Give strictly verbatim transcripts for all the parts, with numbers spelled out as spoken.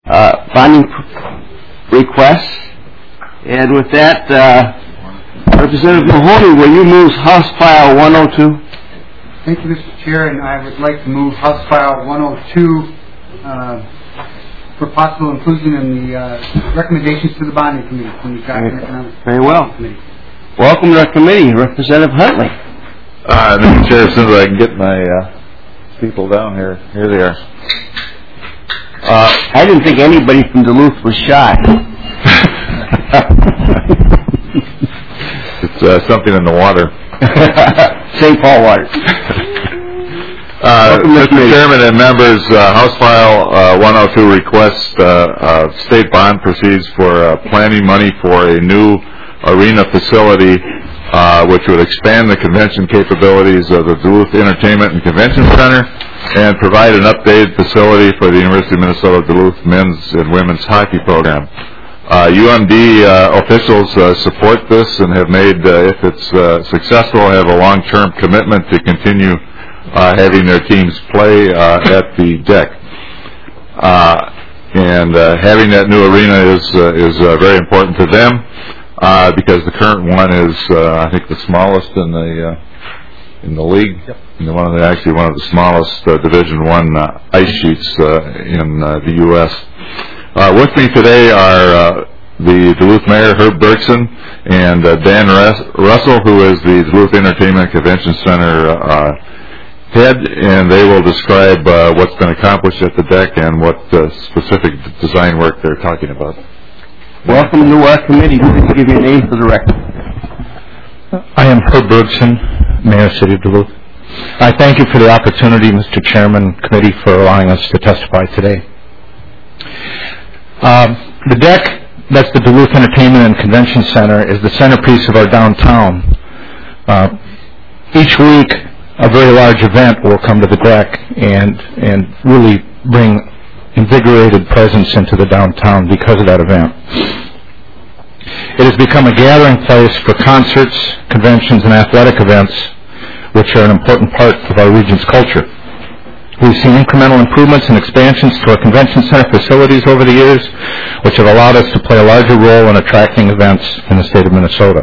uh, bonding requests. And with that, uh, Representative Mahoney, will you move House File one oh two? Thank you, Mister Chair, and I would like to move House File one oh two uh, for possible inclusion in the uh, recommendations to the bonding committee from the Economic Economic Very well. Committee. Welcome to our committee, Representative Huntley. Uh, Mister Chair, as soon as I can get my uh, people down here, here they are. Uh, I didn't think anybody from Duluth was shy. It's uh, something in the water. Saint Paul water. Uh, Mister Chairman and members, uh, House File uh, one oh two requests uh, uh, state bond proceeds for uh, planning money for a new arena facility uh, which would expand the convention capabilities of the Duluth Entertainment and Convention Center and provide an updated facility for the University of Minnesota Duluth men's and women's hockey program. Uh, U M D uh, officials uh, support this and have made, uh, if it's uh, successful, have a long-term commitment to continue uh, having their teams play uh, at the deck. Uh, and uh, having that new arena is uh, is uh, very important to them uh, because the current one is, uh, I think, the smallest in the uh, in the league. Yep. And one of the, actually one of the smallest uh, Division One uh, ice sheets uh, in uh, the U S Uh, with me today are uh, the Duluth Mayor, Herb Bergson, and uh, Dan Rus- Russell, who is the Duluth Entertainment Convention Center uh, head, and they will describe uh, what's been accomplished at the deck and what uh, specific design work they're talking about. Welcome to our committee. Please give your name for the record. I am Herb Bergson, Mayor, City of Duluth. I thank you for the opportunity, Mister Chairman, committee, for allowing us to testify today. Um, the deck, that's the Duluth Entertainment and Convention Center, is the centerpiece of our downtown. Uh, each week, a very large event will come to the deck and and really bring invigorated presence into the downtown because of that event. It has become a gathering place for concerts, conventions, and athletic events, which are an important part of our region's culture. We've seen incremental improvements and expansions to our convention center facilities over the years, which have allowed us to play a larger role in attracting events in the state of Minnesota.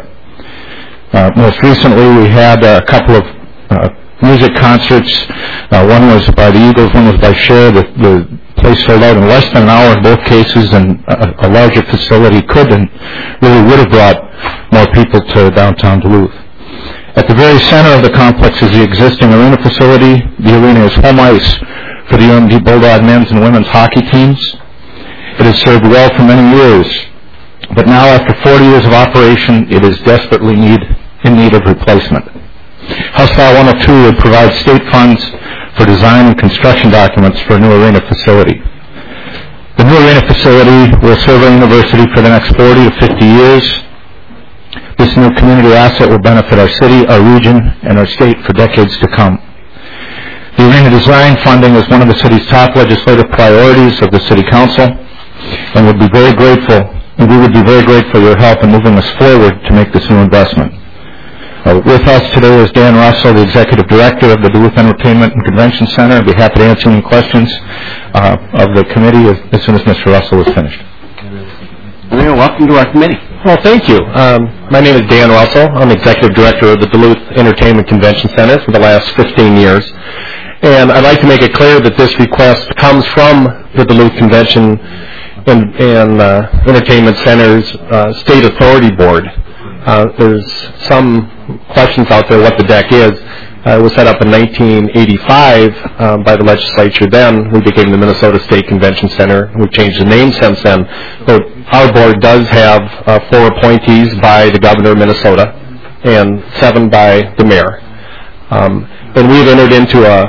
Uh, most recently, we had a couple of uh, music concerts. Uh, one was by the Eagles, one was by Cher. The, the place sold out in less than an hour in both cases, and a, a larger facility could and really would have brought more people to downtown Duluth. At the very center of the complex is the existing arena facility. The arena is home ice for the U M D Bulldog men's and women's hockey teams. It has served well for many years, but now after forty years of operation, it is desperately need, in need of replacement. House File one oh two would provide state funds for design and construction documents for a new arena facility. The new arena facility will serve our university for the next forty to fifty years. This new community asset will benefit our city, our region, and our state for decades to come. The arena design funding is one of the city's top legislative priorities of the City Council, and would be very grateful, and we would be very grateful for your help in moving us forward to make this new investment. Uh, with us today is Dan Russell, the Executive Director of the Duluth Entertainment and Convention Center. I'd be happy to answer any questions uh, of the committee as, as soon as Mister Russell is finished. Well, welcome to our committee. Well, thank you. Um, my name is Dan Russell. I'm Executive Director of the Duluth Entertainment Convention Center for the last fifteen years. And I'd like to make it clear that this request comes from the Duluth Convention and, and uh, Entertainment Center's uh, State Authority Board. Uh, there's some questions out there what the deck is. Uh, it was set up in nineteen eighty-five uh, by the legislature then. We became the Minnesota State Convention Center. We've changed the name since then. But our board does have uh, four appointees by the governor of Minnesota and seven by the mayor. Um, and we've entered into a,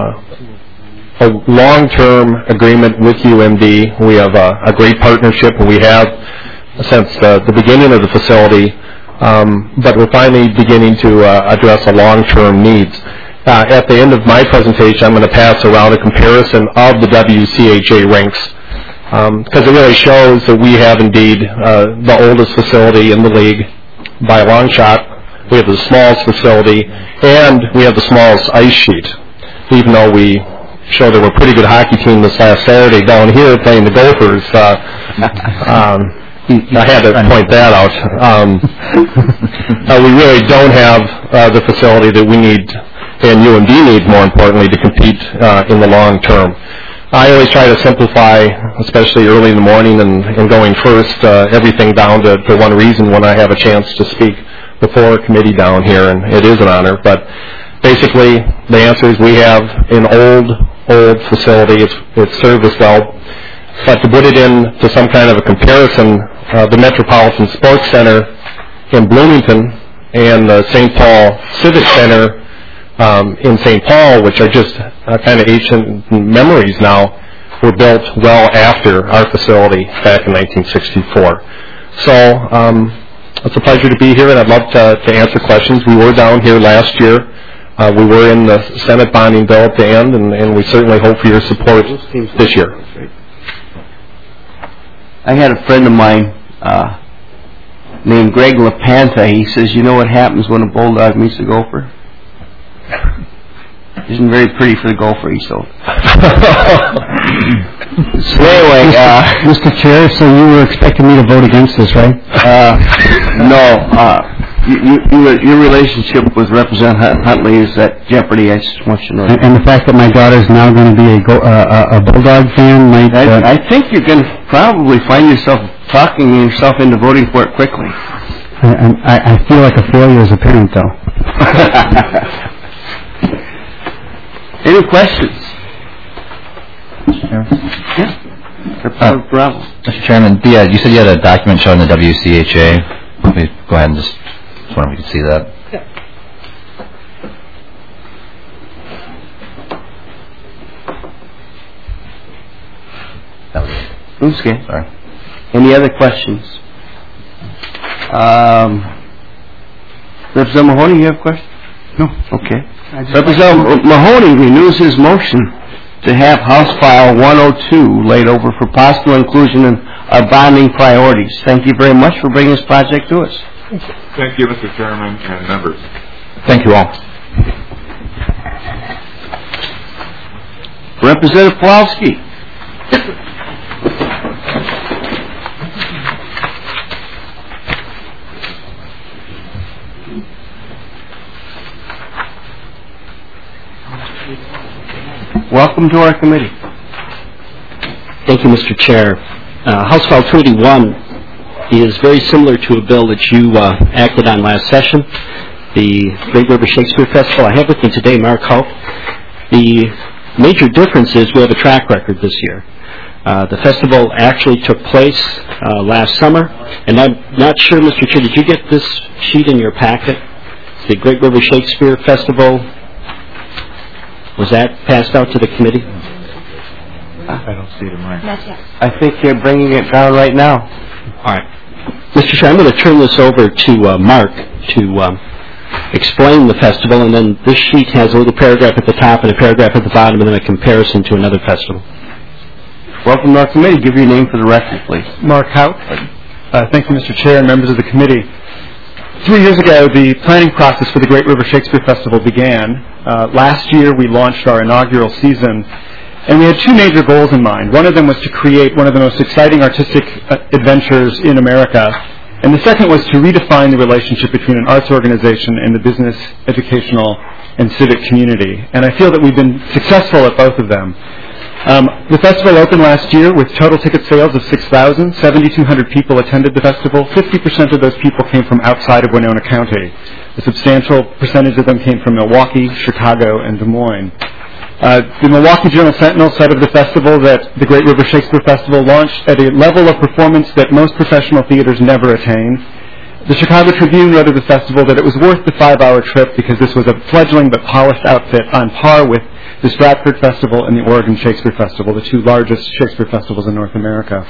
a, a long-term agreement with U M D. We have a, a great partnership, and we have since uh, the beginning of the facility. Um, but we're finally beginning to uh, address the long-term needs. Uh, at the end of my presentation, I'm going to pass around a comparison of the W C H A rinks because um, it really shows that we have indeed uh, the oldest facility in the league by a long shot. We have the smallest facility, and we have the smallest ice sheet, even though we show that we're a pretty good hockey team this last Saturday down here playing the Gophers. Uh, um, I had to point that out. Um, uh, we really don't have uh, the facility that we need, and U M D needs, more importantly, to compete uh, in the long term. I always try to simplify, especially early in the morning and, and going first, uh, everything down to, to one reason when I have a chance to speak before a committee down here, and it is an honor. But basically, the answer is we have an old, old facility. It's, it's served us well. But to put it into some kind of a comparison, uh, the Metropolitan Sports Center in Bloomington and the Saint Paul Civic Center um, in Saint Paul, which are just uh, kind of ancient memories now, were built well after our facility back in nineteen sixty-four. So um, it's a pleasure to be here, and I'd love to, to answer questions. We were down here last year. Uh, we were in the Senate bonding bill at the end, and, and we certainly hope for your support this year. I had a friend of mine uh, named Greg LaPanta. He says, you know what happens when a bulldog meets a gopher? Isn't very pretty for the gopher, he sold. So anyway, uh, Mister Chair, so you were expecting me to vote against this, right? uh, no, uh, you, you, you, your relationship with Representative Huntley is at jeopardy. I just want you to know. And, and the fact that my daughter is now going to be a, go, uh, a bulldog fan might... Uh, I, I think you're going to probably find yourself talking yourself into voting for it quickly. I, I, I feel like a failure as a parent, though. Any questions? Mister Yeah. Uh, Bravo. Mister Chairman, the, uh, you said you had a document showing the W C H A. Let me go ahead and just, just wonder if we can see that. Yeah. That was it. Okay. Sorry. Any other questions? Um, Representative Mahoney, you have a question? No. Okay. Representative Mahoney renews his motion to have House File one oh two laid over for possible inclusion in our bonding priorities. Thank you very much for bringing this project to us. Thank you, Mister Chairman and members. Thank you all. Representative Pawlowski. Welcome to our committee. Thank you, Mister Chair. Uh, House File two eighty-one is very similar to a bill that you uh, acted on last session, the Great River Shakespeare Festival. I have with me today Mark Hope. The major difference is we have a track record this year. Uh, the festival actually took place uh, last summer, and I'm not sure, Mister Chair, did you get this sheet in your packet? It's the Great River Shakespeare Festival. Was that passed out to the committee? I don't see it in mine. I think you're bringing it down right now. All right. Mister Chair, I'm going to turn this over to uh, Mark to um, explain the festival, and then this sheet has a little paragraph at the top and a paragraph at the bottom, and then a comparison to another festival. Welcome to our committee. Give your name for the record, please. Mark Hout. Uh, thank you, Mister Chair and members of the committee. Three years ago, the planning process for the Great River Shakespeare Festival began. Uh, last year, we launched our inaugural season, and we had two major goals in mind. One of them was to create one of the most exciting artistic uh, adventures in America, and the second was to redefine the relationship between an arts organization and the business, educational, and civic community. And I feel that we've been successful at both of them. Um, the festival opened last year with total ticket sales of six thousand. seventy-two hundred people attended the festival. fifty percent of those people came from outside of Winona County. A substantial percentage of them came from Milwaukee, Chicago, and Des Moines. Uh, the Milwaukee Journal-Sentinel said of the festival that the Great River Shakespeare Festival launched at a level of performance that most professional theaters never attain. The Chicago Tribune wrote of the festival that it was worth the five-hour trip because this was a fledgling but polished outfit on par with the Stratford Festival and the Oregon Shakespeare Festival, the two largest Shakespeare festivals in North America.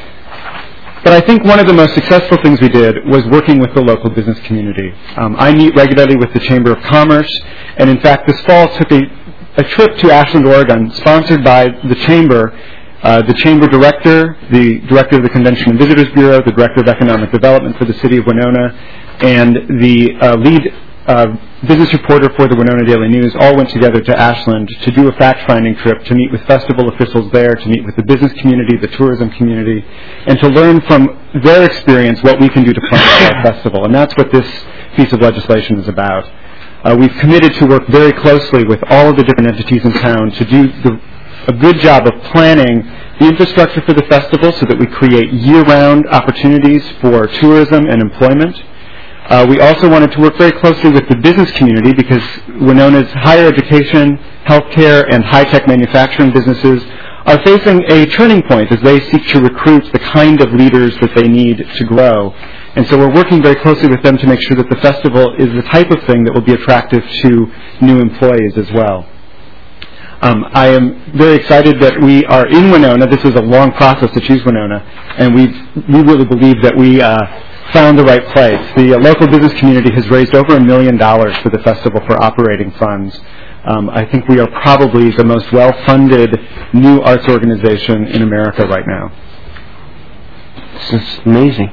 But I think one of the most successful things we did was working with the local business community. Um, I meet regularly with the Chamber of Commerce, and in fact this fall took a, a trip to Ashland, Oregon, sponsored by the Chamber, uh, the Chamber Director, the Director of the Convention and Visitors Bureau, the Director of Economic Development for the City of Winona, and the uh, lead uh, business reporter for the Winona Daily News, all went together to Ashland to do a fact-finding trip, to meet with festival officials there, to meet with the business community, the tourism community, and to learn from their experience what we can do to plan our festival. And that's what this piece of legislation is about. Uh, we've committed to work very closely with all of the different entities in town to do the, a good job of planning the infrastructure for the festival so that we create year-round opportunities for tourism and employment. Uh, we also wanted to work very closely with the business community because Winona's higher education, healthcare, and high-tech manufacturing businesses are facing a turning point as they seek to recruit the kind of leaders that they need to grow. And so we're working very closely with them to make sure that the festival is the type of thing that will be attractive to new employees as well. Um, I am very excited that we are in Winona. This was a long process to choose Winona, and we we really believe that we uh, found the right place. The uh, local business community has raised over a million dollars for the festival for operating funds. Um, I think we are probably the most well-funded new arts organization in America right now. This is amazing.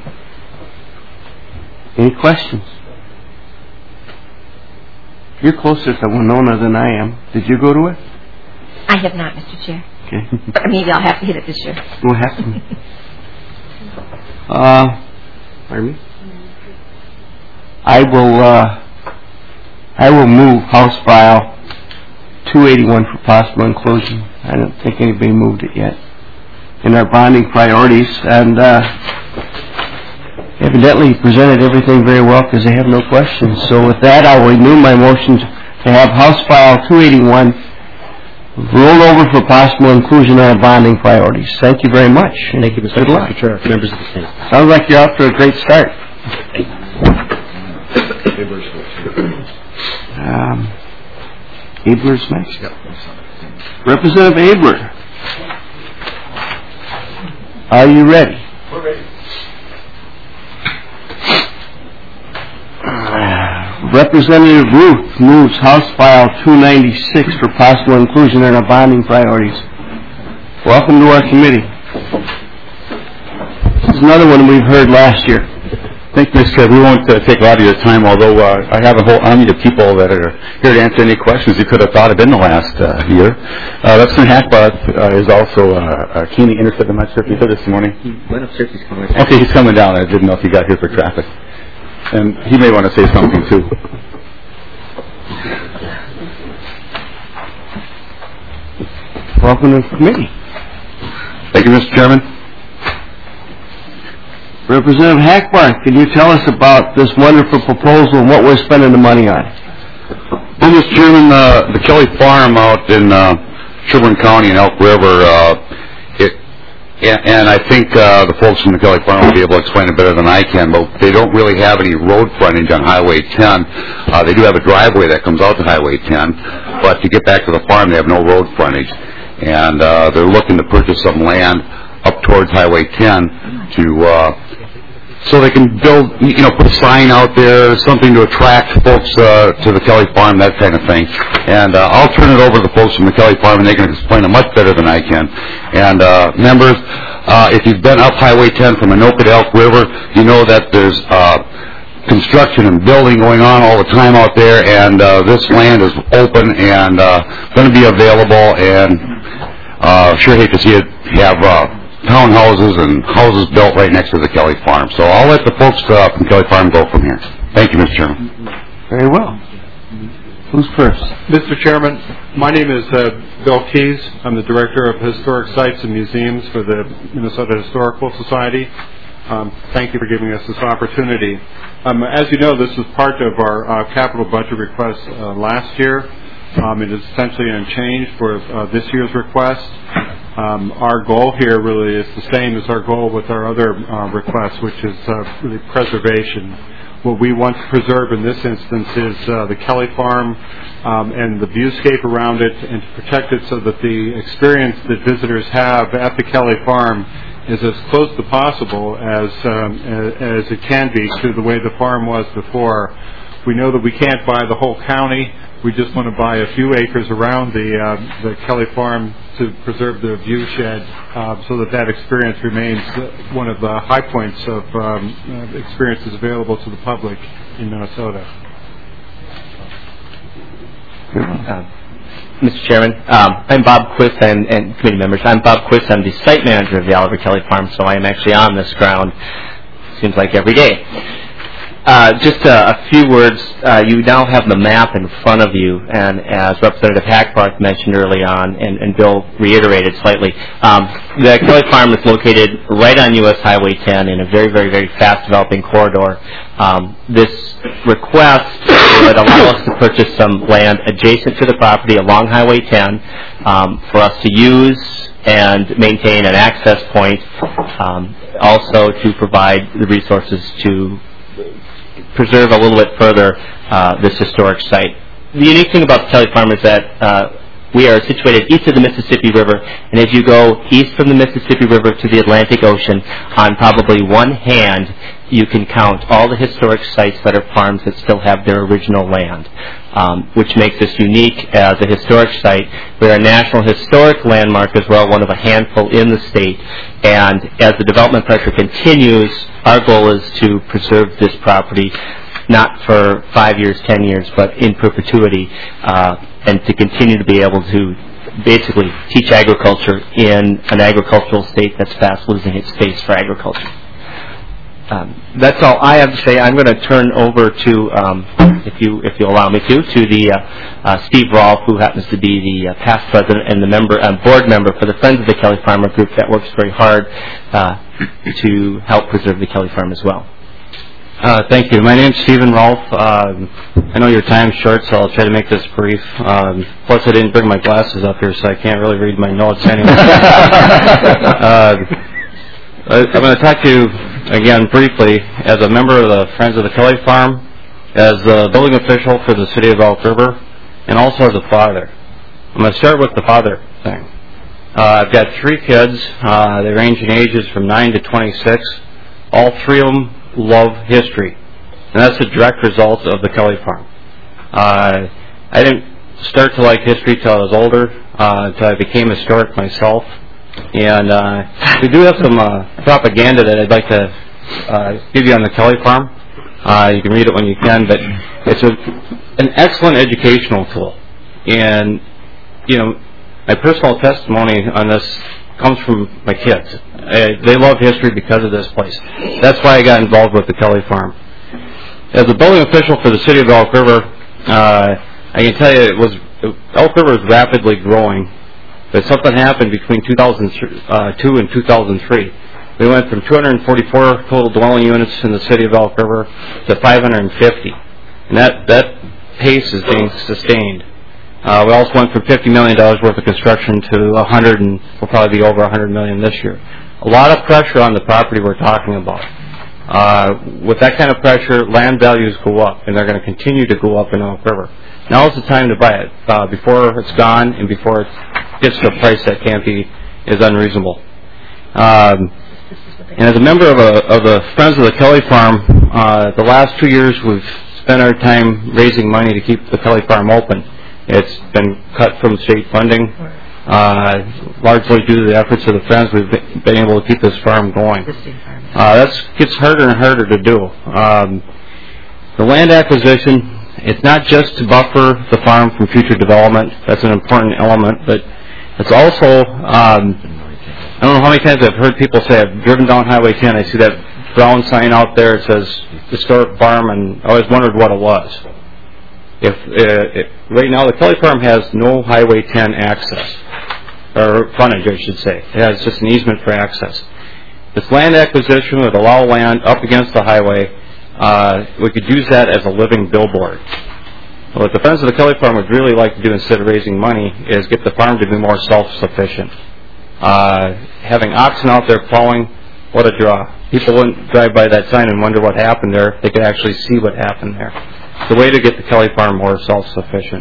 Any questions? You're closer to Winona than I am. Did you go to it? I have not, Mister Chair. Okay. Or maybe I'll have to hit it this year. We'll have to. Uh, pardon me? I will, uh, I will move House File two eighty-one for possible inclusion. I don't think anybody moved it yet. In our bonding priorities, and uh, evidently presented everything very well because they have no questions. So with that, I will renew my motion to have House File two eighty-one rolled over for possible inclusion on our bonding priorities. Thank you very much. Thank you, Mister Good luck. Chair. Members of the Senate. Sounds like you're off to a great start. Um, Abler's next. Representative Abler, are you ready? We're ready. Representative Ruth moves House File two ninety-six for possible inclusion in our bonding priorities. Welcome to our committee. This is another one we've heard last year. Thank you, Mister Chair. We won't uh, take a lot of your time, although uh, I have a whole army of people that are here to answer any questions you could have thought of in the last uh, year. Uh, Representative Hackbarth uh, is also uh, keenly interested. I'm not sure if you heard this morning. He went upstairs. He's coming. Okay, he's coming down. I didn't know if he got here for traffic. And he may want to say something, too. Welcome to the committee. Thank you, Mister Chairman. Representative Hackbarth, can you tell us about this wonderful proposal and what we're spending the money on? Well, Mister Chairman, uh, the Kelly Farm out in uh, Sherburne County in Elk River, uh, it, and, and I think uh, the folks from the Kelly Farm will be able to explain it better than I can, but they don't really have any road frontage on Highway ten. Uh, they do have a driveway that comes out to Highway ten, but to get back to the farm, they have no road frontage. And uh, they're looking to purchase some land up towards Highway ten to... Uh, so they can build, you know, put a sign out there, something to attract folks uh, to the Kelly Farm, that kind of thing. And uh, I'll turn it over to the folks from the Kelly Farm, and they can explain it much better than I can. And uh, members, uh, if you've been up Highway ten from Anoka to Elk River, you know that there's uh, construction and building going on all the time out there, and uh, this land is open and uh, going to be available, and uh, sure hate to see it have... Uh, townhouses and houses built right next to the Kelly Farm. So I'll let the folks uh, from Kelly Farm go from here. Thank you, Mister Chairman. Very well. Who's first? Mister Chairman, my name is uh, Bill Keys. I'm the Director of Historic Sites and Museums for the Minnesota Historical Society. Um, thank you for giving us this opportunity. Um, as you know, this is part of our uh, capital budget request uh, last year. Um, it is essentially unchanged for uh, this year's request. Um, our goal here really is the same as our goal with our other uh, requests, which is uh, really preservation. What we want to preserve in this instance is uh, the Kelly Farm um, and the viewscape around it, and to protect it so that the experience that visitors have at the Kelly Farm is as close to possible as, um, as, as it can be to the way the farm was before. We know that we can't buy the whole county. We just want to buy a few acres around the uh, the Kelly Farm to preserve the view shed, uh, so that that experience remains one of the high points of um, uh, experiences available to the public in Minnesota. Uh, Mister Chairman, um, I'm Bob Quist and, and committee members. I'm Bob Quist. I'm the site manager of the Oliver Kelly Farm, so I am actually on this ground. Seems like every day. Uh, just a, a few words. Uh, you now have the map in front of you, and as Representative Hackbarth mentioned early on, and, and Bill reiterated slightly, um, the Kelly Farm is located right on U S Highway ten in a very, very, very fast-developing corridor. Um, this request would allow us to purchase some land adjacent to the property along Highway ten um, for us to use and maintain an access point, um, also to provide the resources to preserve a little bit further uh, this historic site. The unique thing about the Kelly Farm is that uh, we are situated east of the Mississippi River, and as you go east from the Mississippi River to the Atlantic Ocean, on probably one hand, you can count all the historic sites that are farms that still have their original land, um, which makes us unique as a historic site. We're a National Historic Landmark as well, one of a handful in the state, and as the development pressure continues, our goal is to preserve this property not for five years, ten years, but in perpetuity, uh, and to continue to be able to basically teach agriculture in an agricultural state that's fast losing its space for agriculture. Um, that's all I have to say. I'm going to turn over to, um, if you if you allow me to, to the uh, uh, Steve Rolfe, who happens to be the uh, past president and the member, uh, board member for the Friends of the Kelly Farmer Group that works very hard uh, to help preserve the Kelly Farm as well. Uh, thank you. My name's Stephen Rolfe. Um, I know your time's short, so I'll try to make this brief. Um, plus, I didn't bring my glasses up here, so I can't really read my notes anyway. uh, I'm going to talk to you again briefly as a member of the Friends of the Kelly Farm, as a building official for the city of Elk River, and also as a father. I'm going to start with the father thing. Uh, I've got three kids. Uh, they range in ages from nine to twenty-six. All three of them love history, and that's a direct result of the Kelly Farm. Uh, I didn't start to like history till I was older, uh, until I became historic myself. And uh, we do have some uh, propaganda that I'd like to uh, give you on the Kelly Farm. Uh, you can read it when you can, but it's a, an excellent educational tool. And, you know, my personal testimony on this comes from my kids. Uh, they love history because of this place. That's why I got involved with the Kelly Farm. As a building official for the city of Elk River, uh, I can tell you it was Elk River is rapidly growing. But something happened between two thousand two and two thousand three. We went from two hundred forty-four total dwelling units in the city of Elk River to five hundred fifty. And that, that pace is being sustained. Uh, we also went from fifty million dollars worth of construction to one hundred, and we'll probably be over one hundred million dollars this year. A lot of pressure on the property we're talking about. Uh, with that kind of pressure, land values go up, and they're going to continue to go up in Elk River. Now is the time to buy it, uh, before it's gone and before it gets to a price that can't be, is unreasonable. Um, and as a member of, a, of the Friends of the Kelly Farm, uh, the last two years we've spent our time raising money to keep the Kelly Farm open. It's been cut from state funding. Uh, largely due to the efforts of the Friends, we've been able to keep this farm going. Uh, that gets harder and harder to do. Um, the land acquisition, it's not just to buffer the farm from future development. That's an important element, but it's also, um, I don't know how many times I've heard people say, I've driven down Highway ten, I see that brown sign out there, it says historic farm, and I always wondered what it was. If uh, it, right now the Kelly Farm has no Highway ten access, or frontage I should say. It has just an easement for access. This land acquisition would allow land up against the highway. Uh, we could use that as a living billboard. What the Friends of the Kelly Farm would really like to do instead of raising money is get the farm to be more self-sufficient. Uh, having oxen out there plowing, what a draw. People wouldn't drive by that sign and wonder what happened there. They could actually see what happened there. It's a way to get the Kelly Farm more self-sufficient.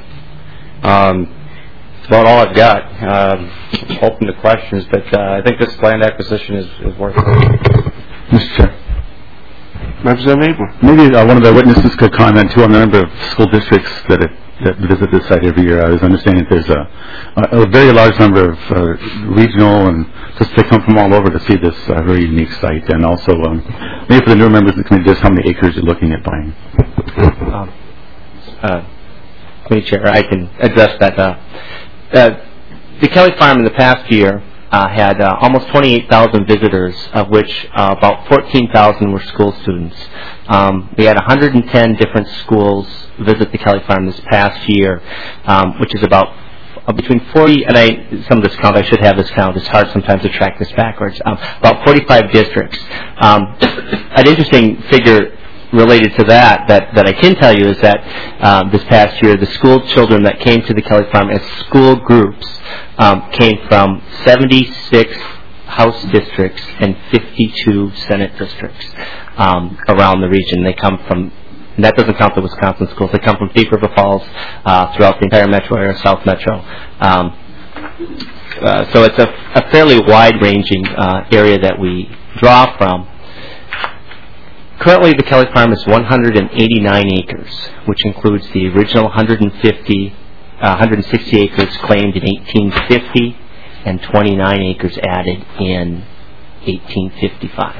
Um, that's about all I've got. Um, open to questions, but uh, I think this land acquisition is, is worth it. Mister Chair. Representative Abel. Maybe uh, one of the witnesses could comment too on the number of school districts that, it, that visit this site every year. I was understanding that there's a, a, a very large number of uh, regional and just they come from all over to see this uh, very unique site, and also um, maybe for the newer members of the committee, just how many acres you're looking at buying. Um, uh, Committee Chair, I can address that. Uh, uh, the Kelly Farm in the past year uh, had uh, almost twenty-eight thousand visitors, of which uh, about fourteen thousand were school students. Um, we had one hundred ten different schools visit the Kelly Farm this past year, um, which is about uh, between forty, and I, some of this count, I should have this count, it's hard sometimes to track this backwards, um, about forty-five districts. Um, an interesting figure related to that, that, that I can tell you is that um, this past year, the school children that came to the Kelly Farm as school groups um, came from seventy-six House districts and fifty-two Senate districts um, around the region. They come from, and that doesn't count the Wisconsin schools, they come from Thief River Falls uh, throughout the entire metro area, South Metro. Um, uh, so it's a, a fairly wide-ranging uh, area that we draw from. Currently, the Kelly Farm is one hundred eighty-nine acres, which includes the original one hundred fifty, uh, one hundred sixty acres claimed in eighteen fifty and twenty-nine acres added in eighteen fifty-five.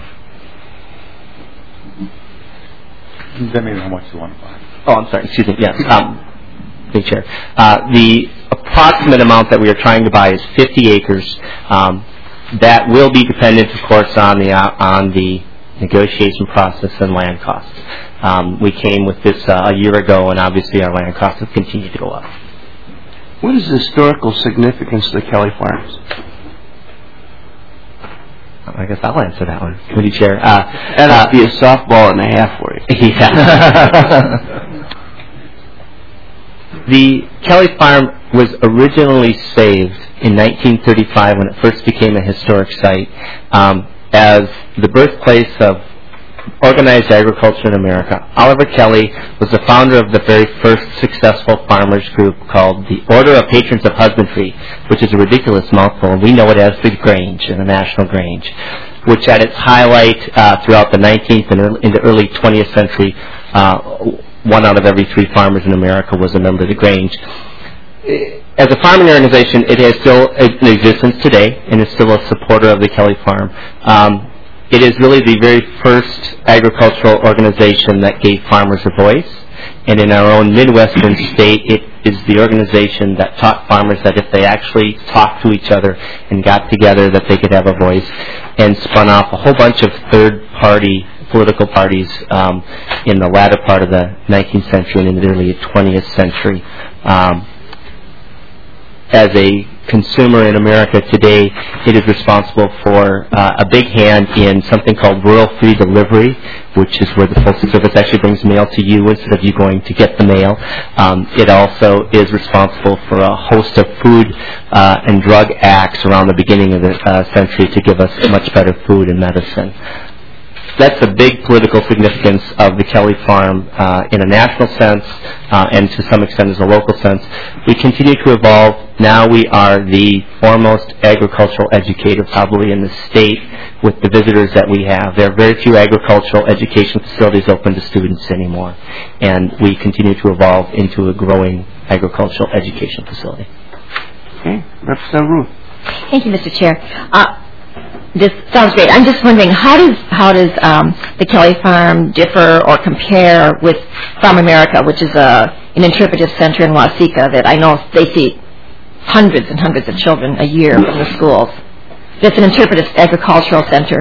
That means how much you want to buy. Oh, I'm sorry. Excuse me. Yes. Um, Big Chair. Uh, the approximate amount that we are trying to buy is fifty acres. Um, that will be dependent, of course, on the uh, on the negotiation process and land costs. Um, we came with this uh, a year ago, and obviously our land costs have continued to go up. What is the historical significance of the Kelly Farms? I guess I'll answer that one, Committee Chair. Uh, and I'll be a softball and a half for you. Yeah. The Kelly Farm was originally saved in nineteen thirty-five when it first became a historic site um, as the birthplace of organized agriculture in America. Oliver Kelly was the founder of the very first successful farmers group called the Order of Patrons of Husbandry, which is a ridiculous mouthful, and we know it as the Grange, the National Grange, which at its highlight uh, throughout the nineteenth and early, into early twentieth century, uh, one out of every three farmers in America was a member of the Grange. As a farming organization, it has still in existence today and is still a supporter of the Kelly Farm. Um, It is really the very first agricultural organization that gave farmers a voice. And in our own Midwestern state, it is the organization that taught farmers that if they actually talked to each other and got together, that they could have a voice, and spun off a whole bunch of third-party political parties um, in the latter part of the nineteenth century and in the early twentieth century. Um, as a consumer in America today, it is responsible for uh, a big hand in something called rural free delivery, which is where the Postal Service actually brings mail to you instead of you going to get the mail. Um, it also is responsible for a host of food uh, and drug acts around the beginning of the uh, century to give us much better food and medicine. That's the big political significance of the Kelly Farm uh, in a national sense uh, and to some extent as a local sense. We continue to evolve. Now we are the foremost agricultural educator probably in the state with the visitors that we have. There are very few agricultural education facilities open to students anymore, and we continue to evolve into a growing agricultural education facility. Okay. Representative Ruth. Thank you, Mister Chair. Uh, This sounds great. I'm just wondering, how does how does um, the Kelly Farm differ or compare with Farm America, which is a an interpretive center in Waseca that I know they see hundreds and hundreds of children a year from the schools. It's an interpretive agricultural center.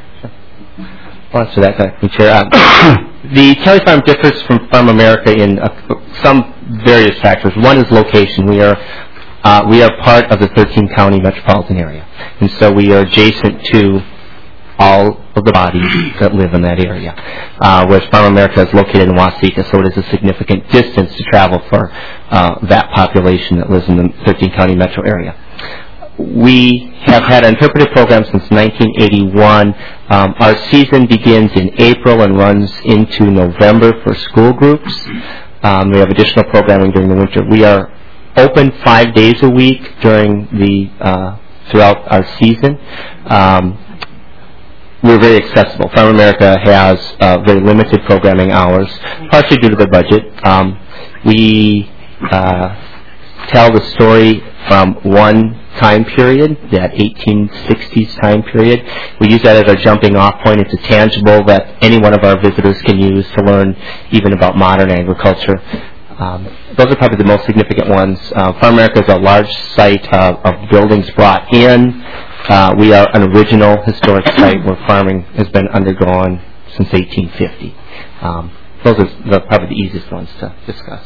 I'll answer that, Doctor Chair. Um, the Kelly Farm differs from Farm America in uh, some various factors. One is location. We are Uh, we are part of the thirteen county metropolitan area, and so we are adjacent to all of the bodies that live in that area, uh, whereas Farm America is located in Waseca, so it is a significant distance to travel for uh, that population that lives in the thirteen county metro area. We have had an interpretive program since nineteen eighty-one. Um, our season begins in April and runs into November for school groups. Um, we have additional programming during the winter. We are open five days a week during the uh, throughout our season. Um, we're very accessible. Farm America has uh, very limited programming hours, partially due to their budget. Um, we uh, tell the story from one time period, that eighteen sixties time period. We use that as our jumping off point. It's a tangible that any one of our visitors can use to learn even about modern agriculture. Um, those are probably the most significant ones. Uh, Farm America is a large site uh, of buildings brought in. Uh, we are an original historic site where farming has been undergone since eighteen fifty. Um, those are the, probably the easiest ones to discuss.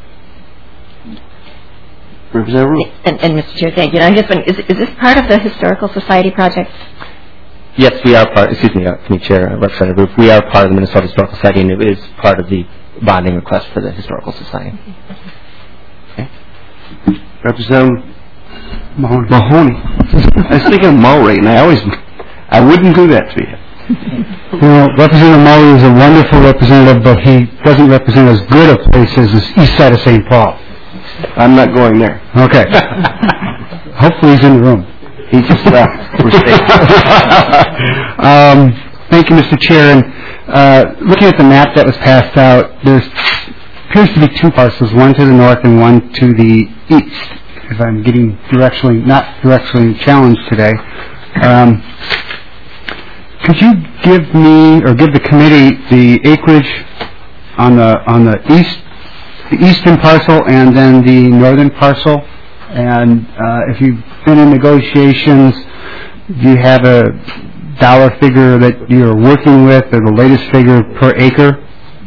Representative Roop. And, and Mister Chair, thank you. And I'm just wondering, is, is this part of the Historical Society project? Yes, we are part, excuse me, uh, Committee Chair, uh, Representative Roop, we are part of the Minnesota Historical Society, and it is part of the bonding request for the Historical Society. Okay. Representative Mahoney. Mahoney. I was thinking of Mulray, and I always, I wouldn't do that to you. Well, Representative Mulray is a wonderful representative, but he doesn't represent as good a place as the east side of Saint Paul. I'm not going there. Okay. Hopefully he's in the room. He just left. We're safe. um, thank you, Mister Chair. And uh, looking at the map that was passed out, there appears to be two parcels, one to the north and one to the east, if I'm getting directionally, not directionally challenged today. Um, could you give me, or give the committee, the acreage on the on the east, the eastern parcel and then the northern parcel? And uh, if you've been in negotiations, do you have a dollar figure that you're working with, or the latest figure per acre?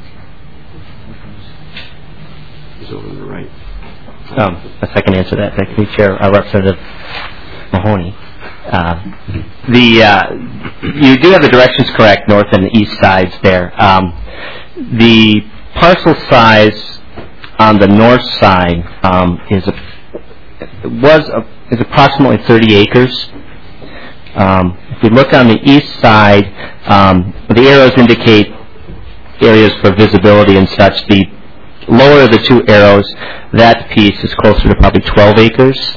He's over to the right. Um, if I can answer that, thank you, Chair. Uh, Representative Mahoney. Uh, the uh, you do have the directions correct, north and east sides there. Um, the parcel size on the north side um, is a was a, is approximately thirty acres. Um, if you look on the east side, um, the arrows indicate areas for visibility and such. The lower of the two arrows, that piece is closer to probably twelve acres.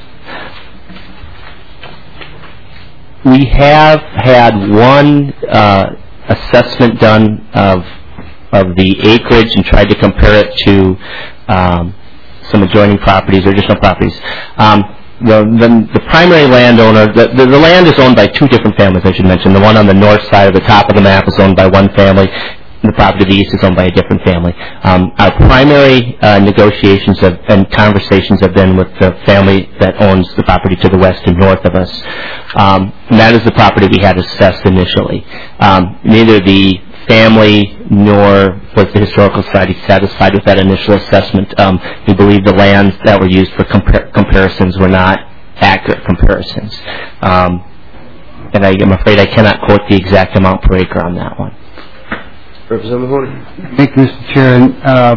We have had one uh, assessment done of of the acreage and tried to compare it to um, some adjoining properties or additional properties. Um, the, the, the primary landowner, the, the, the land is owned by two different families, I should mention. The one on the north side of the top of the map is owned by one family. The property to the east is owned by a different family. Um, our primary uh, negotiations have, and conversations have been with the family that owns the property to the west and north of us. Um, and that is the property we had assessed initially. Um, neither the family nor was the Historical Society satisfied with that initial assessment. Um, we believe the lands that were used for compar- comparisons were not accurate comparisons. Um, and I am afraid I cannot quote the exact amount per acre on that one. Representative Mahoney. Thank you, Mister Chair. And, uh,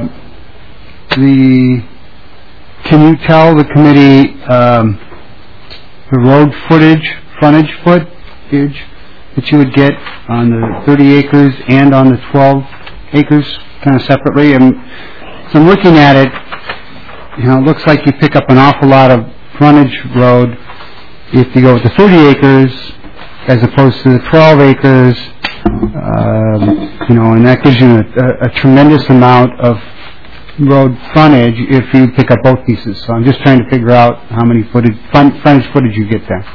the, can you tell the committee um, the road footage, frontage footage that you would get on the thirty acres and on the twelve acres, kind of separately? And so I'm looking at it, you know, it looks like you pick up an awful lot of frontage road if you go with the thirty acres as opposed to the twelve acres, um, you know, and that gives you a, a, a tremendous amount of road frontage if you pick up both pieces. So I'm just trying to figure out how many footage, frontage footage you get there.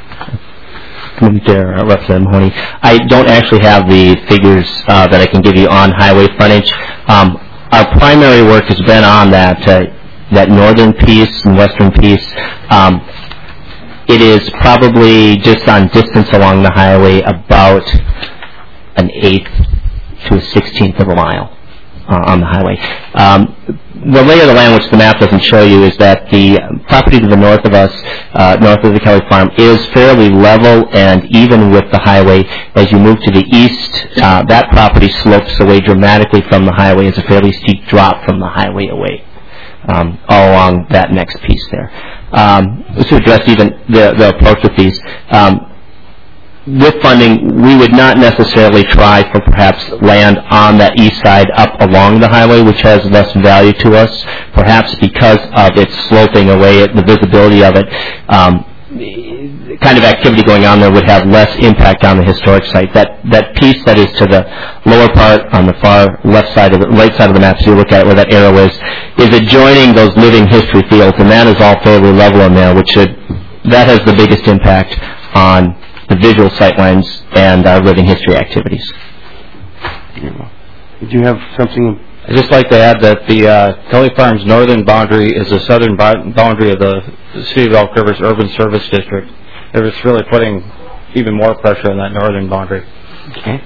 There, uh, Representative Mahoney. I don't actually have the figures uh, that I can give you on highway frontage. Um, our primary work has been on that uh, that northern piece and western piece. Um, it is probably just on distance along the highway about an eighth to a sixteenth of a mile uh, on the highway. Um, the lay of the land, which the map doesn't show you, is that the property to the north of us, uh, north of the Kelly Farm, is fairly level and even with the highway. As you move to the east, uh, that property slopes away dramatically from the highway. It's a fairly steep drop from the highway away, um, all along that next piece there. Um, to address even the, the approach with these, um, with funding, we would not necessarily try for perhaps land on that east side up along the highway, which has less value to us, perhaps because of its sloping away, the visibility of it. Um, the kind of activity going on there would have less impact on the historic site. That that piece that is to the lower part on the far left side of the right side of the map, so you look at it where that arrow is, is adjoining those living history fields, and that is all fairly level in there, which should that has the biggest impact on the visual sightlines and our living history activities. Did you have something I'd just like to add that the uh, Kelly Farms northern boundary is the southern bo- boundary of the City of Elk River's urban service district. It's really putting even more pressure on that northern boundary. Okay.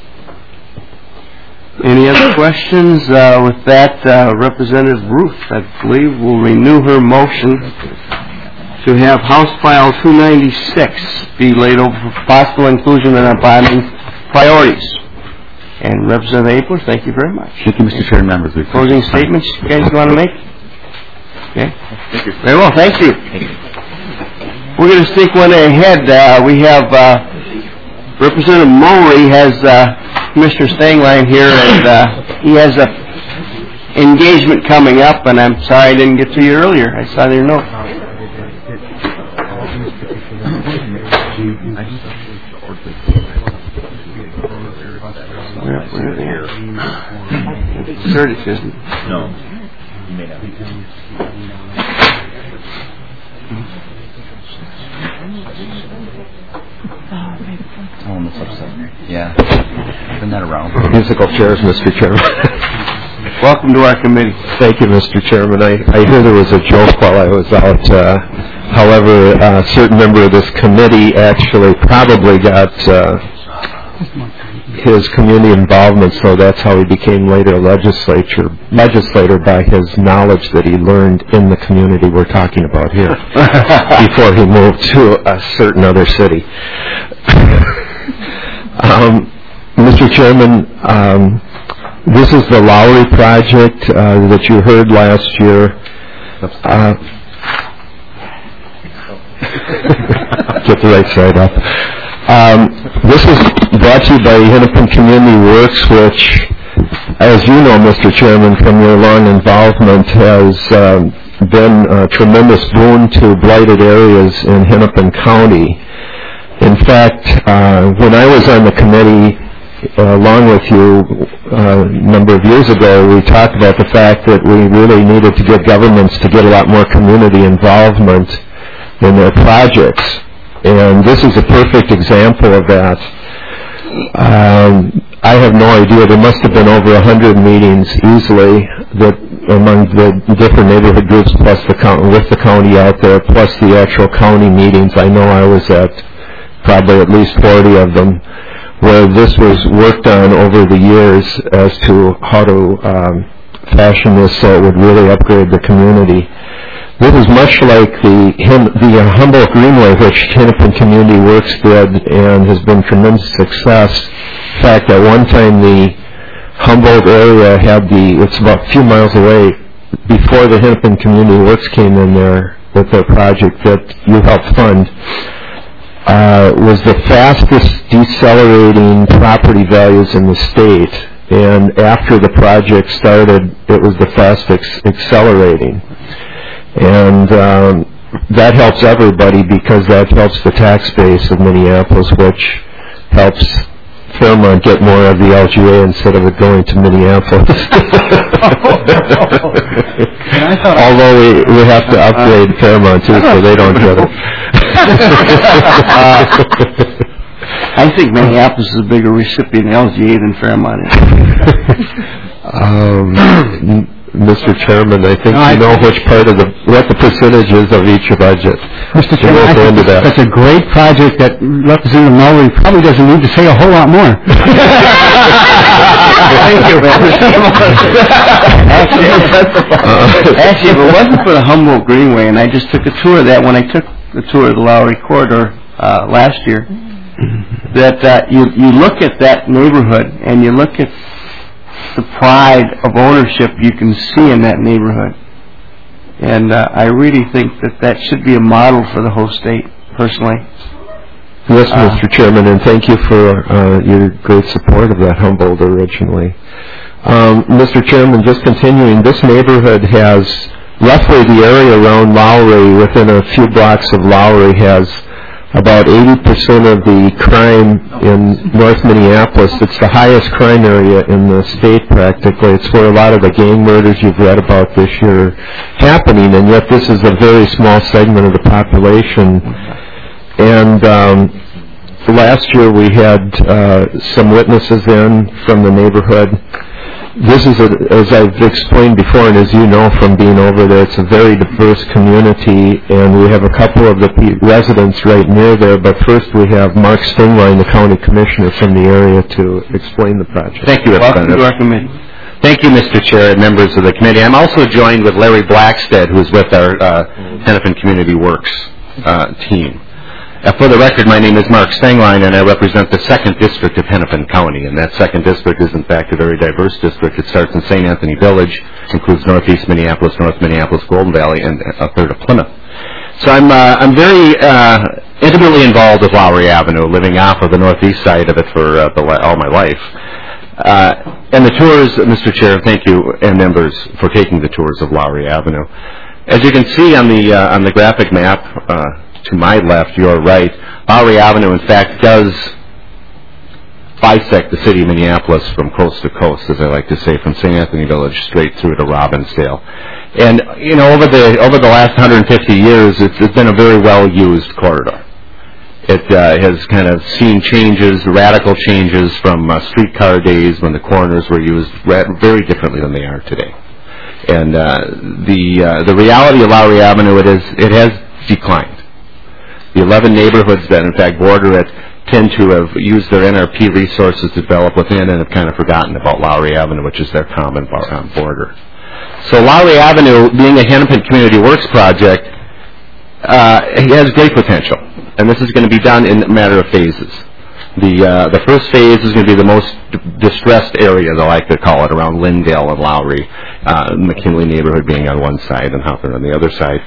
Any other questions? Uh, with that, uh, Representative Ruth, I believe, will renew her motion to have House File two ninety-six be laid over for possible inclusion in our bonding priorities. And Representative Abler, thank you very much. Thank you, Mister Chair and members. Closing statements you guys want to make? Okay. Thank you. Very well, thank you. Thank you. We're going to sneak one ahead. Uh, we have uh, Representative Mowry has uh, Commissioner Stangline here, and uh, he has a engagement coming up, and I'm sorry I didn't get to you earlier. I saw your note. Where, where are they? It's Curtis, isn't it? No. You may not. Oh, on the flip side. Yeah. Turn that around. Musical chairs, Mister Chairman. Welcome to our committee. Thank you, Mister Chairman. I, I hear there was a joke while I was out. Uh, however, a certain member of this committee actually probably got uh, his community involvement, so that's how he became later a legislature legislator by his knowledge that he learned in the community we're talking about here before he moved to a certain other city. um, Mister Chairman, um, this is the Lowry project uh, that you heard last year. Uh, get the right side up. Um, this is brought to you by Hennepin Community Works, which, as you know, Mister Chairman, from your long involvement, has um, been a tremendous boon to blighted areas in Hennepin County. In fact, uh, when I was on the committee, uh, along with you, uh, a number of years ago, we talked about the fact that we really needed to get governments to get a lot more community involvement in their projects. And this is a perfect example of that. Um, I have no idea. There must have been over a hundred meetings easily that among the different neighborhood groups, plus the county, with the county out there, plus the actual county meetings. I know I was at probably at least forty of them, where this was worked on over the years as to how to um, fashion this so it would really upgrade the community. This is much like the the uh, Humboldt Greenway, which Hennepin Community Works did and has been tremendous success. In fact, at one time the Humboldt area had the, it's about a few miles away, before the Hennepin Community Works came in there with their project that you helped fund, uh, was the fastest decelerating property values in the state. And after the project started, it was the fastest accelerating. And um, that helps everybody because that helps the tax base of Minneapolis, which helps Fairmont get more of the L G A instead of it going to Minneapolis. Although we, we have to upgrade Fairmont too, so they don't get it. uh, I think Minneapolis is a bigger recipient of L G A than Fairmont is. um, Mister Chairman, I think no, you know which part of the, what the percentage is of each budget. Mister Chairman, I think that. That's a great project that Representative Mowry probably doesn't need to say a whole lot more. Thank you, actually, actually, if it wasn't for the Humboldt Greenway, and I just took a tour of that when I took the tour of the Lowry Corridor uh, last year, that uh, you, you look at that neighborhood and you look at the pride of ownership you can see in that neighborhood. And uh, I really think that that should be a model for the whole state, personally. Yes, uh, Mister Chairman, and thank you for uh, your great support of that Humboldt originally. Um, Mister Chairman, just continuing, this neighborhood has, roughly the area around Lowry, within a few blocks of Lowry, has about eighty percent of the crime in North Minneapolis. It's the highest crime area in the state practically. It's where a lot of the gang murders you've read about this year are happening, and yet this is a very small segment of the population. And um, last year we had uh, some witnesses in from the neighborhood, this is, a, as I've explained before, and as you know from being over there, it's a very diverse community, and we have a couple of the pe- residents right near there. But first, we have Mark Stingline, the county commissioner from the area, to explain the project. Thank you, Representative. Thank you, Mister Chair and members of the committee. I'm also joined with Larry Blackstead, who is with our uh, Hennepin Community Works uh, team. Uh, for the record, my name is Mark Stengline, and I represent the second District of Hennepin County. And that second District is, in fact, a very diverse district. It starts in Saint Anthony Village, includes northeast Minneapolis, North Minneapolis, Golden Valley, and a third of Plymouth. So I'm uh, I'm very uh, intimately involved with Lowry Avenue, living off of the northeast side of it for uh, the, all my life. Uh, and the tours, Mister Chair, thank you, and members, for taking the tours of Lowry Avenue. As you can see on the uh, on the graphic map, uh, to my left, your right, Lowry Avenue, in fact, does bisect the city of Minneapolis from coast to coast, as I like to say, from Saint Anthony Village straight through to Robbinsdale. And, you know, over the over the last one hundred fifty years, it's, it's been a very well-used corridor. It uh, has kind of seen changes, radical changes from uh, streetcar days when the corners were used ra- very differently than they are today. And uh, the uh, the reality of Lowry Avenue, it is it has declined. The eleven neighborhoods that, in fact, border it tend to have used their N R P resources to develop within and have kind of forgotten about Lowry Avenue, which is their common border. So Lowry Avenue, being a Hennepin Community Works project, uh, has great potential. And this is going to be done in a matter of phases. The uh, the first phase is going to be the most d- distressed area, as I like to call it, around Lyndale and Lowry, uh, McKinley neighborhood being on one side and Hawthorne on the other side,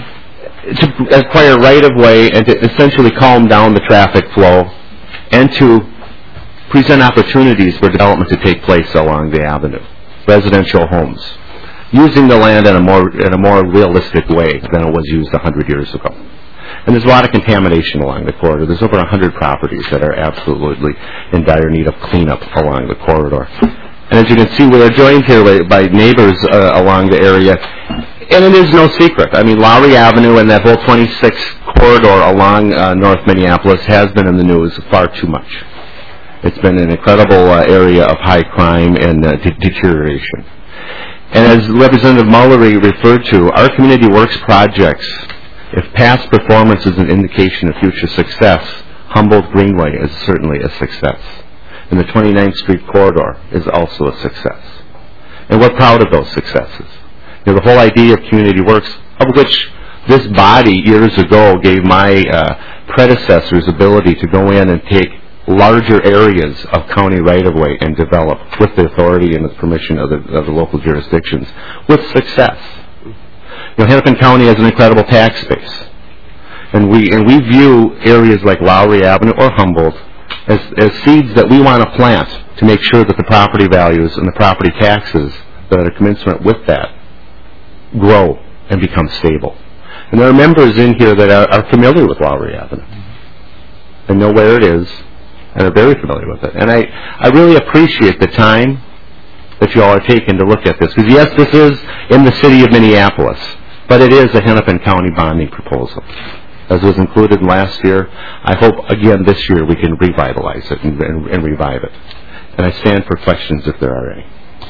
to acquire right-of-way and to essentially calm down the traffic flow and to present opportunities for development to take place along the avenue, residential homes, using the land in a more in a more realistic way than it was used one hundred years ago. And there's a lot of contamination along the corridor. There's over one hundred properties that are absolutely in dire need of cleanup along the corridor. And as you can see, we are joined here by neighbors uh, along the area. And it is no secret. I mean, Lowry Avenue and that whole twenty-six corridor along uh, North Minneapolis has been in the news far too much. It's been an incredible uh, area of high crime and uh, de- deterioration. And as Representative Mullery referred to, our community works projects, if past performance is an indication of future success, Humboldt Greenway is certainly a success. And the twenty-ninth Street corridor is also a success. And we're proud of those successes. You know, the whole idea of community works, of which this body years ago gave my uh, predecessors ability to go in and take larger areas of county right-of-way and develop with the authority and the permission of the, of the local jurisdictions with success. You know, Hennepin County has an incredible tax base, and we and we view areas like Lowry Avenue or Humboldt as, as seeds that we want to plant to make sure that the property values and the property taxes that are commensurate with that grow and become stable. And there are members in here that are, are familiar with Lowry Avenue and know where it is and are very familiar with it. And I, I really appreciate the time that you all are taking to look at this. Because yes, this is in the city of Minneapolis, but it is a Hennepin County bonding proposal. As was included last year, I hope again this year we can revitalize it and, and, and revive it. And I stand for questions if there are any.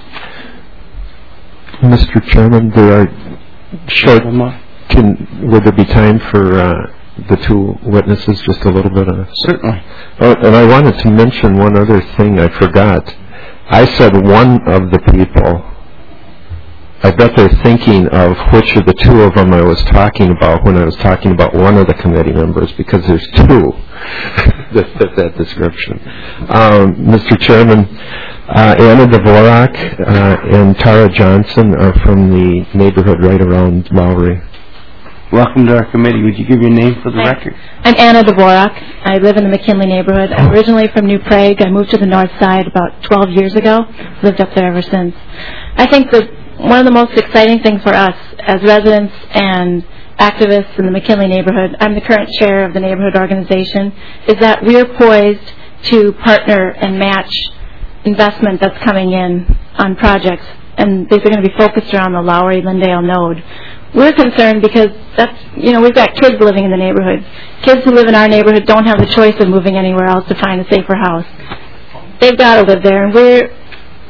Mister Chairman, there are short. Can would there be time for uh, the two witnesses just a little bit of? Certainly. Oh, and I wanted to mention one other thing I forgot. I said one of the people. I bet they're thinking of which of the two of them I was talking about when I was talking about one of the committee members, because there's two that fit that description. Um, Mister Chairman, uh, Anna Dvorak uh, and Tara Johnson are from the neighborhood right around Lowry. Welcome to our committee. Would you give your name for the Hi. record? I'm Anna Dvorak. I live in the McKinley neighborhood. I'm originally from New Prague. I moved to the north side about twelve years ago. Lived up there ever since. I think that one of the most exciting things for us as residents and activists in the McKinley neighborhood, I'm the current chair of the neighborhood organization, is that we're poised to partner and match investment that's coming in on projects. And these are going to be focused around the Lowry-Lyndale node. We're concerned because that's, you know, we've got kids living in the neighborhood. Kids who live in our neighborhood don't have the choice of moving anywhere else to find a safer house. They've got to live there, and we're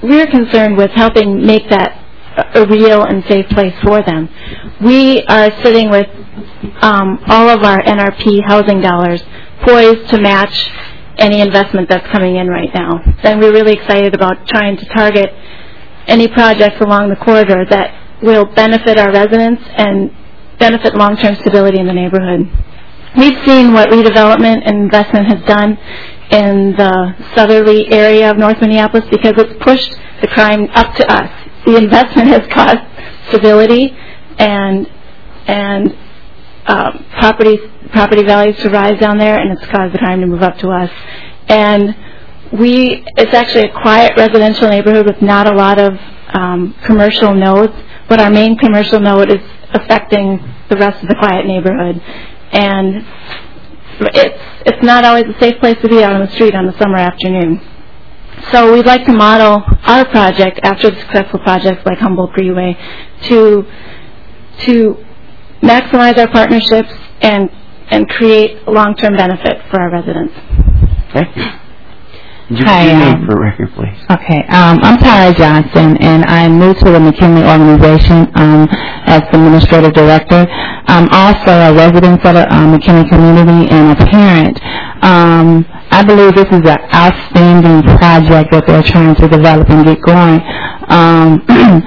we're concerned with helping make that a real and safe place for them. We are sitting with um, all of our N R P housing dollars poised to match any investment that's coming in right now. And we're really excited about trying to target any projects along the corridor that will benefit our residents and benefit long-term stability in the neighborhood. We've seen what redevelopment and investment has done in the southerly area of North Minneapolis because it's pushed the crime up to us. The investment has caused stability and and um, property property values to rise down there, and it's caused the crime to move up to us. And we it's actually a quiet residential neighborhood with not a lot of um, commercial nodes, but our main commercial node is affecting the rest of the quiet neighborhood. And it's it's not always a safe place to be out on the street on a summer afternoon. So we'd like to model our project after the successful projects like Humboldt Freeway to to maximize our partnerships and and create long-term benefit for our residents. Thank you. Just Hi, your name um, for record, please. Okay, um, I'm Tara Johnson, and I'm new to the McKinley organization um, as the administrative director. I'm also a resident of the um, McKinley community and a parent. Um, I believe this is an outstanding project that they're trying to develop and get going. Um,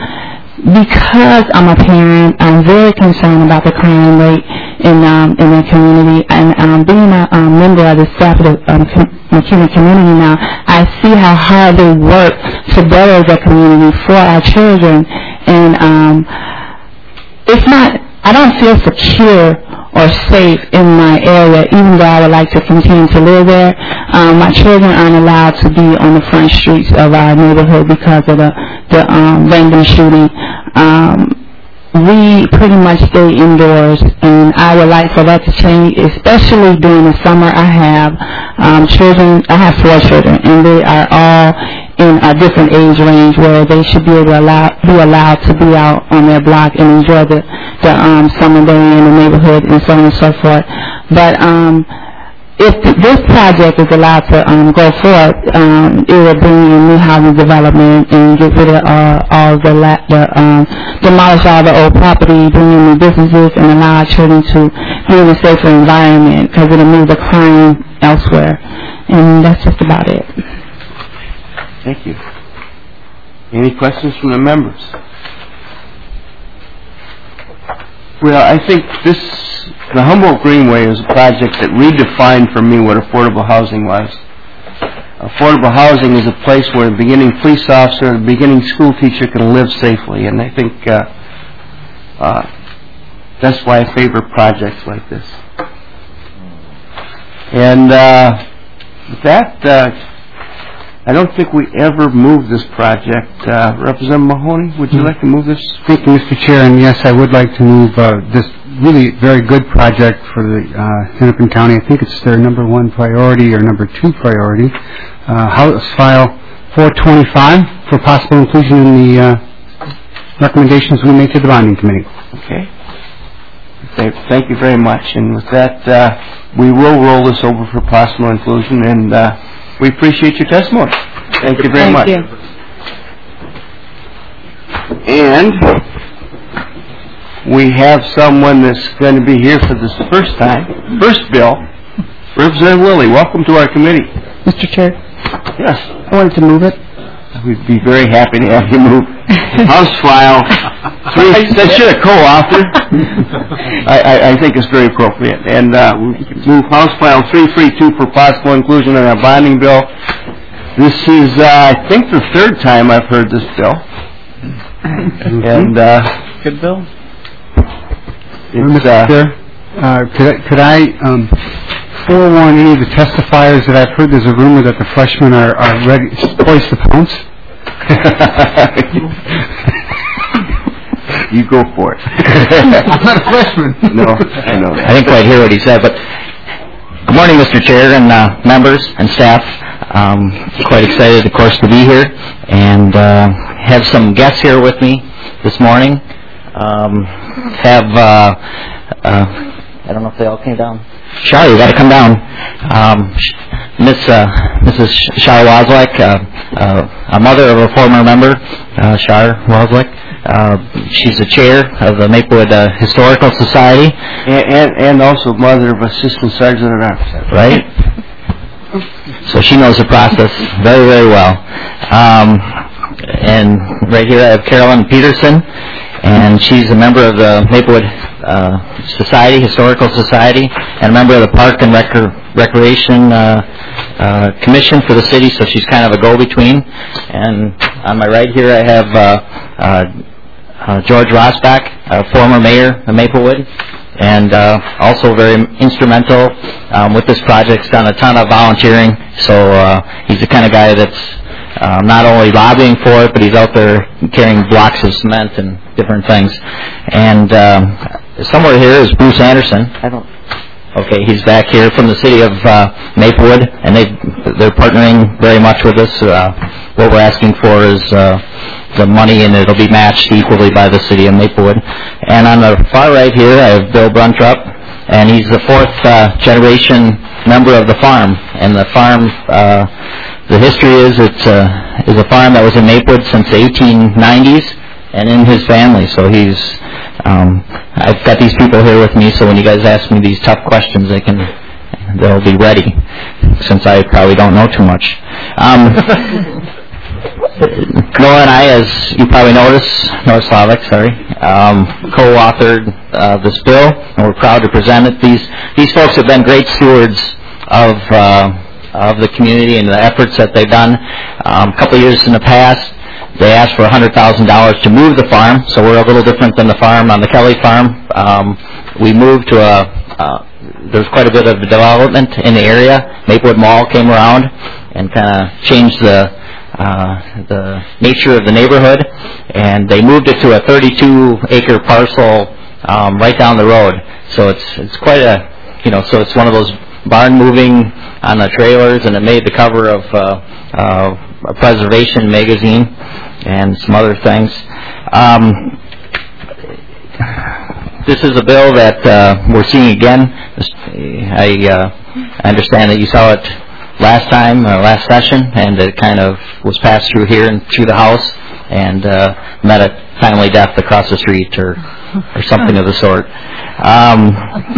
because I'm a parent, I'm very concerned about the crime rate in um, in the community, and um, being a um, member of the staff of the um, com- McKinley community now, I see how hard they work to better the community for our children, and um, it's not. I don't feel secure or safe in my area, even though I would like to continue to live there. Um, my children aren't allowed to be on the front streets of our neighborhood because of the, the um, random shooting. Um, we pretty much stay indoors, and I would like for that to change, especially during the summer. I have um, children, I have four children, and they are all in a different age range where they should be able to allow, be allowed to be out on their block and enjoy the, the um, summer day in the neighborhood and so on and so forth. But um, if th- this project is allowed to um, go forward, um, it will bring in new housing development and get rid of uh, all the, la- the um, demolish all the old property, bring in new businesses, and allow our children to be in a safer environment because it will move the crime elsewhere. And that's just about it. Thank you. Any questions from the members? Well, I think this, the Humboldt Greenway is a project that redefined for me what affordable housing was. Affordable housing is a place where the beginning police officer, the beginning school teacher can live safely, and I think uh, uh, that's why I favor projects like this. And uh, with that, uh, I don't think we ever moved this project. Uh, Representative Mahoney, would you like to move this? Thank you, Mister Chair, and yes, I would like to move uh, this really very good project for the uh, Hennepin County. I think it's their number one priority or number two priority. Uh, House File four twenty-five for possible inclusion in the uh, recommendations we make to the Bonding Committee. Okay. Thank you very much. And with that, uh, we will roll this over for possible inclusion, and uh, we appreciate your testimony. Thank you very Thank much. you. And we have someone that's going to be here for this first time. First bill, Representative Lilly. Welcome to our committee. Mister Chair? Yes. I wanted to move it. We'd be very happy to have you move. House File three. That should have co-authored. I, I, I think it's very appropriate. And uh, we move House File three thirty-two for possible inclusion in our bonding bill. This is, uh, I think, the third time I've heard this bill. And uh, good bill. It's, uh, Uh, could I, could I um, forewarn any of the testifiers that I've heard there's a rumor that the freshmen are, are ready, poised to pounce? You go for it. I'm not a freshman. No, I know that. I didn't quite hear what he said, but good morning, Mister Chair and uh, members and staff. Um, quite excited, of course, to be here and uh, have some guests here with me this morning. Um, have uh, uh, I don't know if they all came down. Shar, you got to come down. Um, Miss uh, Missus Shar Wozlak, uh, uh, a mother of a former member, uh, Shar Wozlak. Uh, she's the chair of the Maplewood uh, Historical Society, and, and and also mother of Assistant Sergeant at Arms. Right. So she knows the process very, very well. Um, and right here I have Carolyn Peterson, and she's a member of the Maplewood uh, Society, Historical Society, and a member of the Park and Rec- Recreation uh, uh, Commission for the city, so she's kind of a go-between. And on my right here I have uh, uh, uh, George Rosbach, a former mayor of Maplewood, and uh, also very instrumental um, with this project. He's done a ton of volunteering, so uh, he's the kind of guy that's um, not only lobbying for it, but he's out there carrying blocks of cement and different things. And um, somewhere here is Bruce Anderson. I don't. Okay, he's back here from the city of uh, Maplewood, and they they're partnering very much with us. Uh, what we're asking for is uh, the money, and it'll be matched equally by the city of Maplewood. And on the far right here, I have Bill Bruntrup, and he's the fourth uh, generation member of the farm. And the farm, uh, the history is it's uh, is a farm that was in Maplewood since the eighteen nineties, and in his family. So he's um, I've got these people here with me, so when you guys ask me these tough questions, they can they'll be ready, since I probably don't know too much. Um, Nora and I, as you probably noticed, Nora Slavic, sorry, um, co-authored uh, this bill, and we're proud to present it. These these folks have been great stewards of uh, of the community and the efforts that they've done. Um, a couple of years in the past, they asked for one hundred thousand dollars to move the farm, so we're a little different than the farm on the Kelly farm. Um, we moved to a, uh, there's quite a bit of development in the area. Maplewood Mall came around and kind of changed the uh, the nature of the neighborhood, and they moved it to a thirty-two acre parcel um, right down the road. So it's it's quite a, you know, so it's one of those barn moving on the trailers, and it made the cover of uh, uh, a preservation magazine and some other things. Um, this is a bill that uh, we're seeing again. I, uh, I understand that you saw it last time, uh, last session, and it kind of was passed through here and through the House, and uh, met a timely death across the street, or or something of the sort. Um,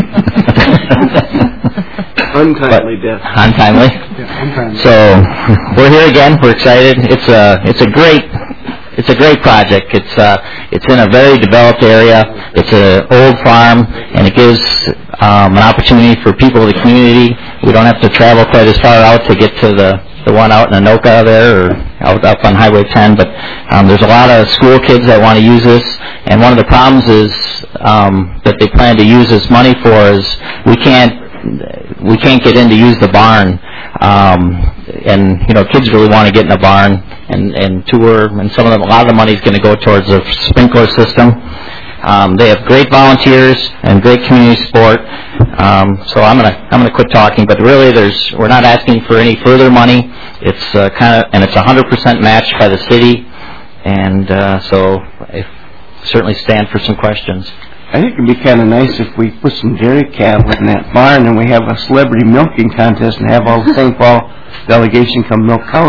untimely death. Untimely. Yeah, untimely. So we're here again. We're excited. It's a it's a great it's a great project. It's uh it's in a very developed area. It's an old farm, and it gives um, an opportunity for people of the community. We don't have to travel quite as far out to get to the the one out in Anoka there, or out up on Highway ten. But um, there's a lot of school kids that want to use this, and one of the problems is um, that they plan to use this money for is we can't we can't get in to use the barn. Um, and you know, kids really want to get in a barn and, and tour, and some of them, a lot of the money is going to go towards a sprinkler system. Um, they have great volunteers and great community support. Um, so I'm gonna I'm gonna quit talking. But really, there's we're not asking for any further money. It's uh, kind of and it's one hundred percent matched by the city, and uh, so I certainly stand for some questions. I think it'd be kind of nice if we put some dairy cattle in that barn, and we have a celebrity milking contest, and have all the Saint Paul delegation come milk cows.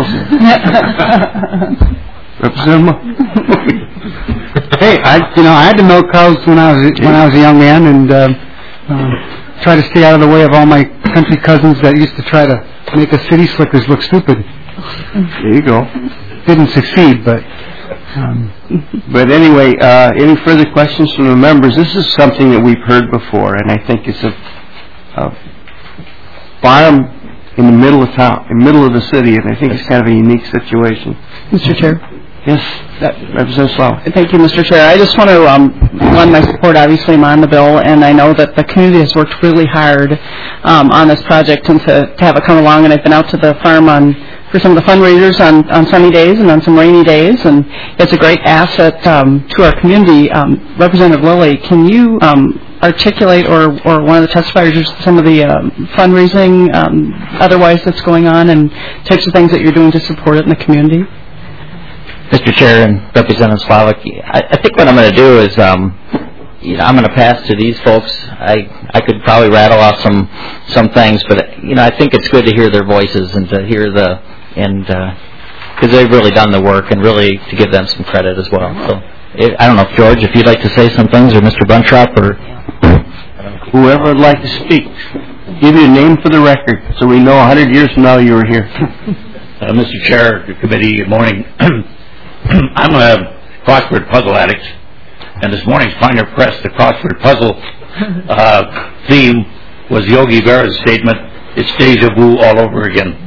Representative. Hey, I you know I had to milk cows when I was when I was a young man, and uh, uh, try to stay out of the way of all my country cousins that used to try to make us city slickers look stupid. There you go. Didn't succeed, but. Um, but anyway, uh, any further questions from the members? This is something that we've heard before, and I think it's a, a farm in the middle of town, in the middle of the city, and I think it's kind of a unique situation. Mister Chair. Yes, Representative Slough. Thank you, Mister Chair. I just want to um, lend my support. Obviously, I'm on the bill, and I know that the community has worked really hard um, on this project and to, to have it come along. And I've been out to the farm on for some of the fundraisers on, on sunny days and on some rainy days, and it's a great asset um, to our community. Um, Representative Lilly, can you um, articulate, or, or one of the testifiers, some of the um, fundraising um, otherwise that's going on, and types of things that you're doing to support it in the community? Mister Chair and Representative Slavic, I, I think what I'm going to do is um, you know, I'm going to pass to these folks. I I could probably rattle off some some things, but you know, I think it's good to hear their voices and to hear the and because uh, they've really done the work and really to give them some credit as well. So it, I don't know, if George, if you'd like to say some things, or Mister Buntrop, or whoever would like to speak. Give your name for the record, so we know a hundred years from now you were here. Uh, Mister Chair, the committee, good morning. I'm a crossword puzzle addict, and this morning's Pioneer Press, the crossword puzzle uh, theme was Yogi Berra's statement, "It's deja vu all over again."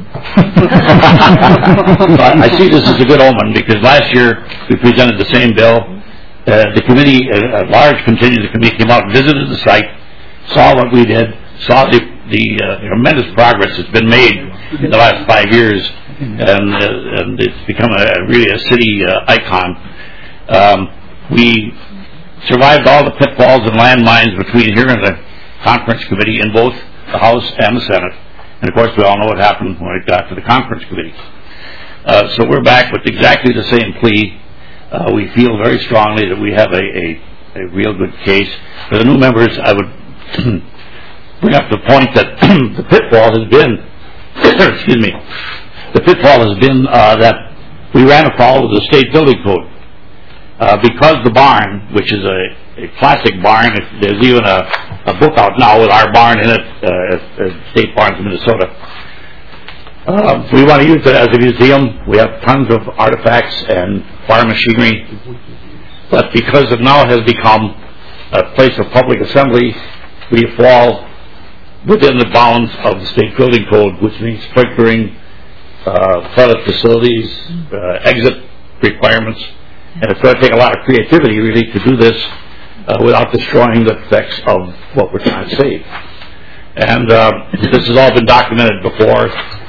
So I see this as a good omen because last year we presented the same bill. Uh, the committee, a, a large contingent of the committee came out and visited the site, saw what we did, saw the, the uh, tremendous progress that's been made in the last five years. And, uh, and it's become a really a city uh, icon. Um, we survived all the pitfalls and landmines between here and the conference committee in both the House and the Senate. And of course, we all know what happened when it got to the conference committee. Uh, so we're back with exactly the same plea. Uh, we feel very strongly that we have a, a, a real good case. For the new members, I would bring up the point that the pitfall has been, excuse me, the pitfall has been uh, that we ran afoul of the state building code. Uh, because the barn, which is a, a classic barn, if there's even a, a book out now with our barn in it, uh, at, at State Barns in Minnesota. Uh, we want to use it as a museum. We have tons of artifacts and farm machinery. But because it now has become a place of public assembly, we fall within the bounds of the state building code, which means sprinklering, Uh, toilet facilities, uh, exit requirements, and it's going to take a lot of creativity really to do this uh, without destroying the effects of what we're trying to save. And uh, this has all been documented before.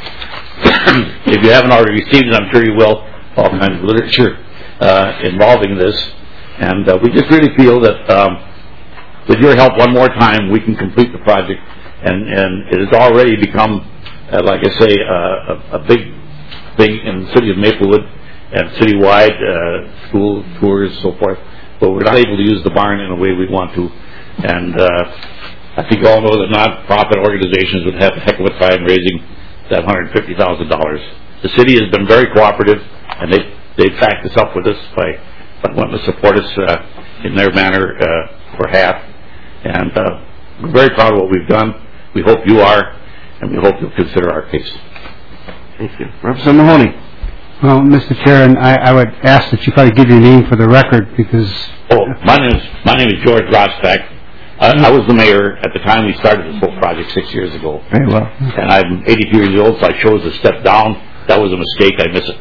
If you haven't already received it, I'm sure you will, all kinds of literature uh, involving this. And uh, we just really feel that um, with your help one more time, we can complete the project, and, and it has already become Uh, like I say, uh, a, a big thing in the city of Maplewood and citywide, uh, school tours, so forth. But we're not able to use the barn in a way we want to. And uh, I think you all know that non-profit organizations would have a heck of a time raising that one hundred fifty thousand dollars. The city has been very cooperative, and they they backed us up with this by, by wanting to support us uh, in their manner uh, for half. And uh, we're very proud of what we've done. We hope you are. And we hope you'll consider our case. Thank you. Representative Mahoney. Well, Mister Chair, and I, I would ask that you probably give your name for the record because... Oh, my name is, my name is George Rostak. I, I was the mayor at the time we started this whole project six years ago. Very well. And I'm eighty-two years old, so I chose to step down. That was a mistake. I miss it.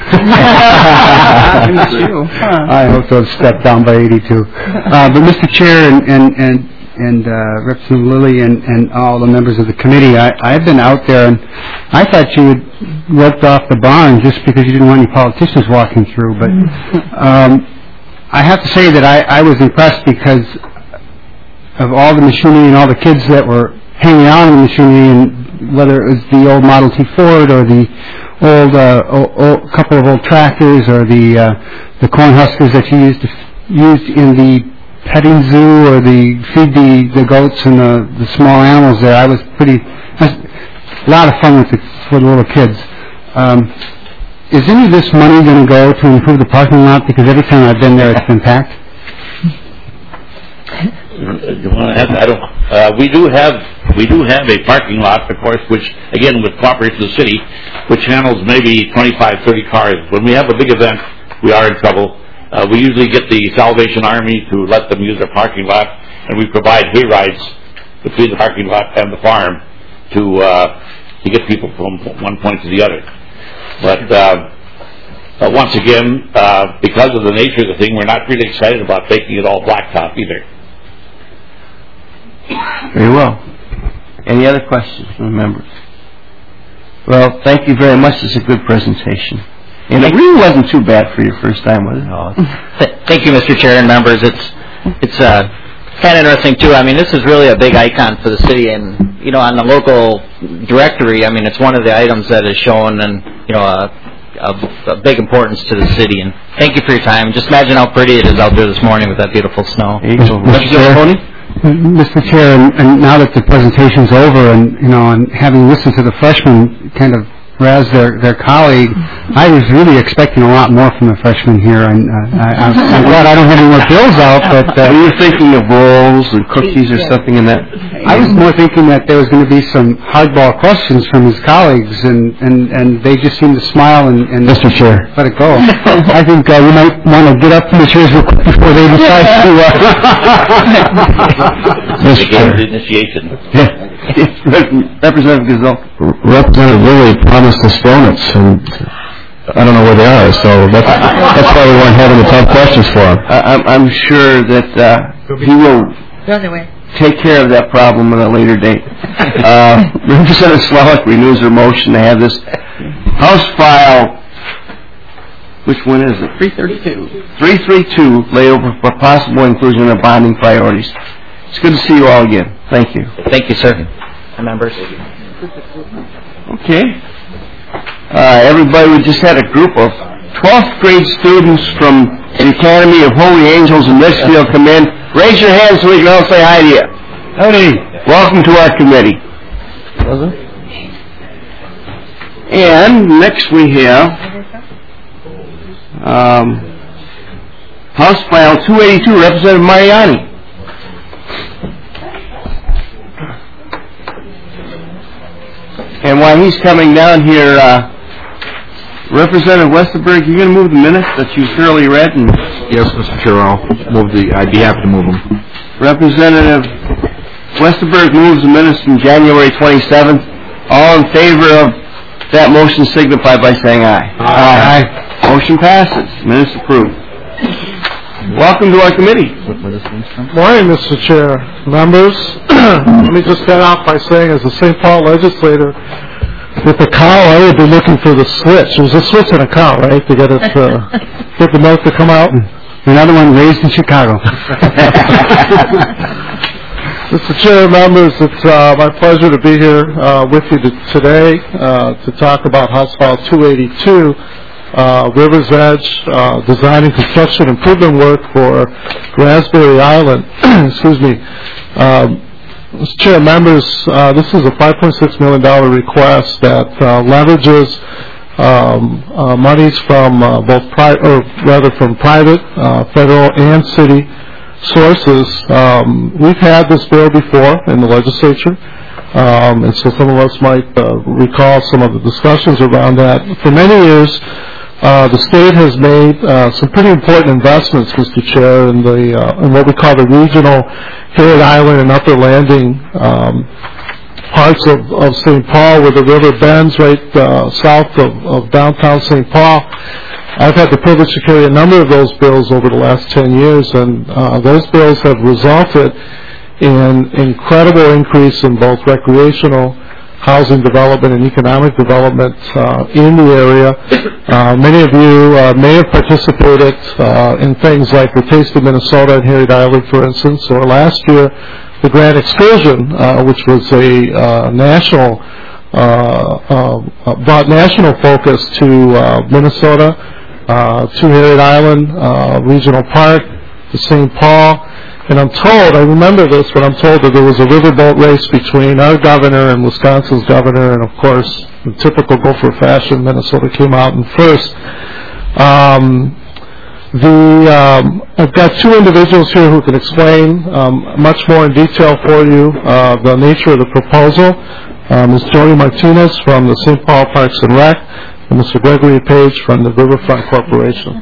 I hope to have stepped down by eighty-two. Uh, but Mister Chair and... and, and and uh, Representative Lilly and, and all the members of the committee, I, I've been out there, and I thought you had roped off the barn just because you didn't want any politicians walking through. But um, I have to say that I, I was impressed because of all the machinery and all the kids that were hanging out in the machinery, and whether it was the old Model T Ford or the old, uh, old, old couple of old tractors or the uh, the corn huskers that you used to, used in the petting zoo or the feed the, the goats and the, the small animals there. I was pretty, I was, a lot of fun with the, for the little kids. Um, is any of this money going to go to improve the parking lot? Because every time I've been there, it's been packed. You want to have, I don't, uh, we do have we do have a parking lot, of course, which again with cooperation of the city, which handles maybe twenty-five, thirty cars. When we have a big event, we are in trouble. Uh, we usually get the Salvation Army to let them use their parking lot, and we provide hay rides between the parking lot and the farm to uh, to get people from one point to the other. But uh, uh, once again, uh, because of the nature of the thing, we're not really excited about making it all blacktop either. Very well. Any other questions from members? Well, thank you very much. It's a good presentation. And it really wasn't too bad for your first time, was it? No. Thank you, Mister Chair and members. It's it's uh, kind of interesting too. I mean, this is really a big icon for the city, and you know, on the local directory, I mean, it's one of the items that is shown, and you know, uh, of, of big importance to the city. And thank you for your time. Just imagine how pretty it is out there this morning with that beautiful snow. Mister Chair, Mister Chair, and, and now that the presentation's over, and you know, and having listened to the freshmen kind of razz their their colleague, I was really expecting a lot more from the freshmen here, and uh, I, I'm, I'm glad I don't have any more bills out. But uh, were you thinking of rolls and cookies or something in that? I was more thinking that there was going to be some hardball questions from his colleagues, and, and, and they just seemed to smile and, and Mister Chair, let it go. I think uh, you might want to get up from the chairs real quick before they decide to. Uh... Mister Chair, initiation. Representative Gazelle. Representative Lilly promised us donuts, and I don't know where they are, so that's, that's why we weren't having the tough questions for him. I, I'm, I'm sure that uh, he will take care of that problem at a later date. Uh, Representative Slalik renews her motion to have this House file, which one is it? three thirty-two. three thirty-two, laid over for possible inclusion of bonding priorities. It's good to see you all again. Thank you. Thank you, sir. Members. Okay. Uh, everybody, we just had a group of twelfth grade students from the Academy of Holy Angels in Litchfield come in. Raise your hands so we can all say hi to you. Howdy. Welcome to our committee. And next we have um, House File two eighty-two, Representative Mariani. And while he's coming down here, uh, Representative Westerberg, you're going to move the minutes that you thoroughly read? And yes, Mister Chair, I'll move the, I'd be happy to move them. Representative Westerberg moves the minutes from January twenty-seventh. All in favor of that motion signify by saying aye. Aye. Aye. Motion passes. Minutes approved. Welcome to our committee. Morning, Mister Chair. Members, let me just start off by saying, as a Saint Paul legislator, with the cow, I would be looking for the switch. There's a switch in a cow, right, to get it, uh, get the milk to come out? Another one raised in Chicago. Mister Chair, members, it's uh, my pleasure to be here uh, with you to, today uh, to talk about House File two eighty-two, uh, River's Edge, uh, design and construction improvement work for Raspberry Island. Excuse me. Um, Mister Chair, members, uh, this is a five point six million dollars request that uh, leverages um, uh, monies from uh, both pri- or rather from private, uh, federal, and city sources. Um, we've had this bill before in the legislature, um, and so some of us might uh, recall some of the discussions around that. For many years, uh, the state has made uh, some pretty important investments, Mister Chair, in the uh, in what we call the regional Harriet Island and Upper Landing um, parts of, of Saint Paul, where the river bends right uh, south of, of downtown Saint Paul. I've had the privilege to carry a number of those bills over the last ten years, and uh, those bills have resulted in incredible increase in both recreational, housing development, and economic development uh, in the area. Uh, many of you uh, may have participated uh, in things like the Taste of Minnesota and Harriet Island, for instance, or last year, the Grand Excursion, uh, which was a uh, national, uh, uh, brought national focus to uh, Minnesota, Uh, to Harriet Island uh, Regional Park, to Saint Paul, and I'm told, I remember this, but I'm told that there was a riverboat race between our governor and Wisconsin's governor, and of course, in typical Gopher fashion, Minnesota came out in first. Um, the um, I've got two individuals here who can explain um, much more in detail for you uh, the nature of the proposal. Uh, Miz Jody Martinez from the Saint Paul Parks and Rec, and Mister Gregory Page from the Riverfront Corporation.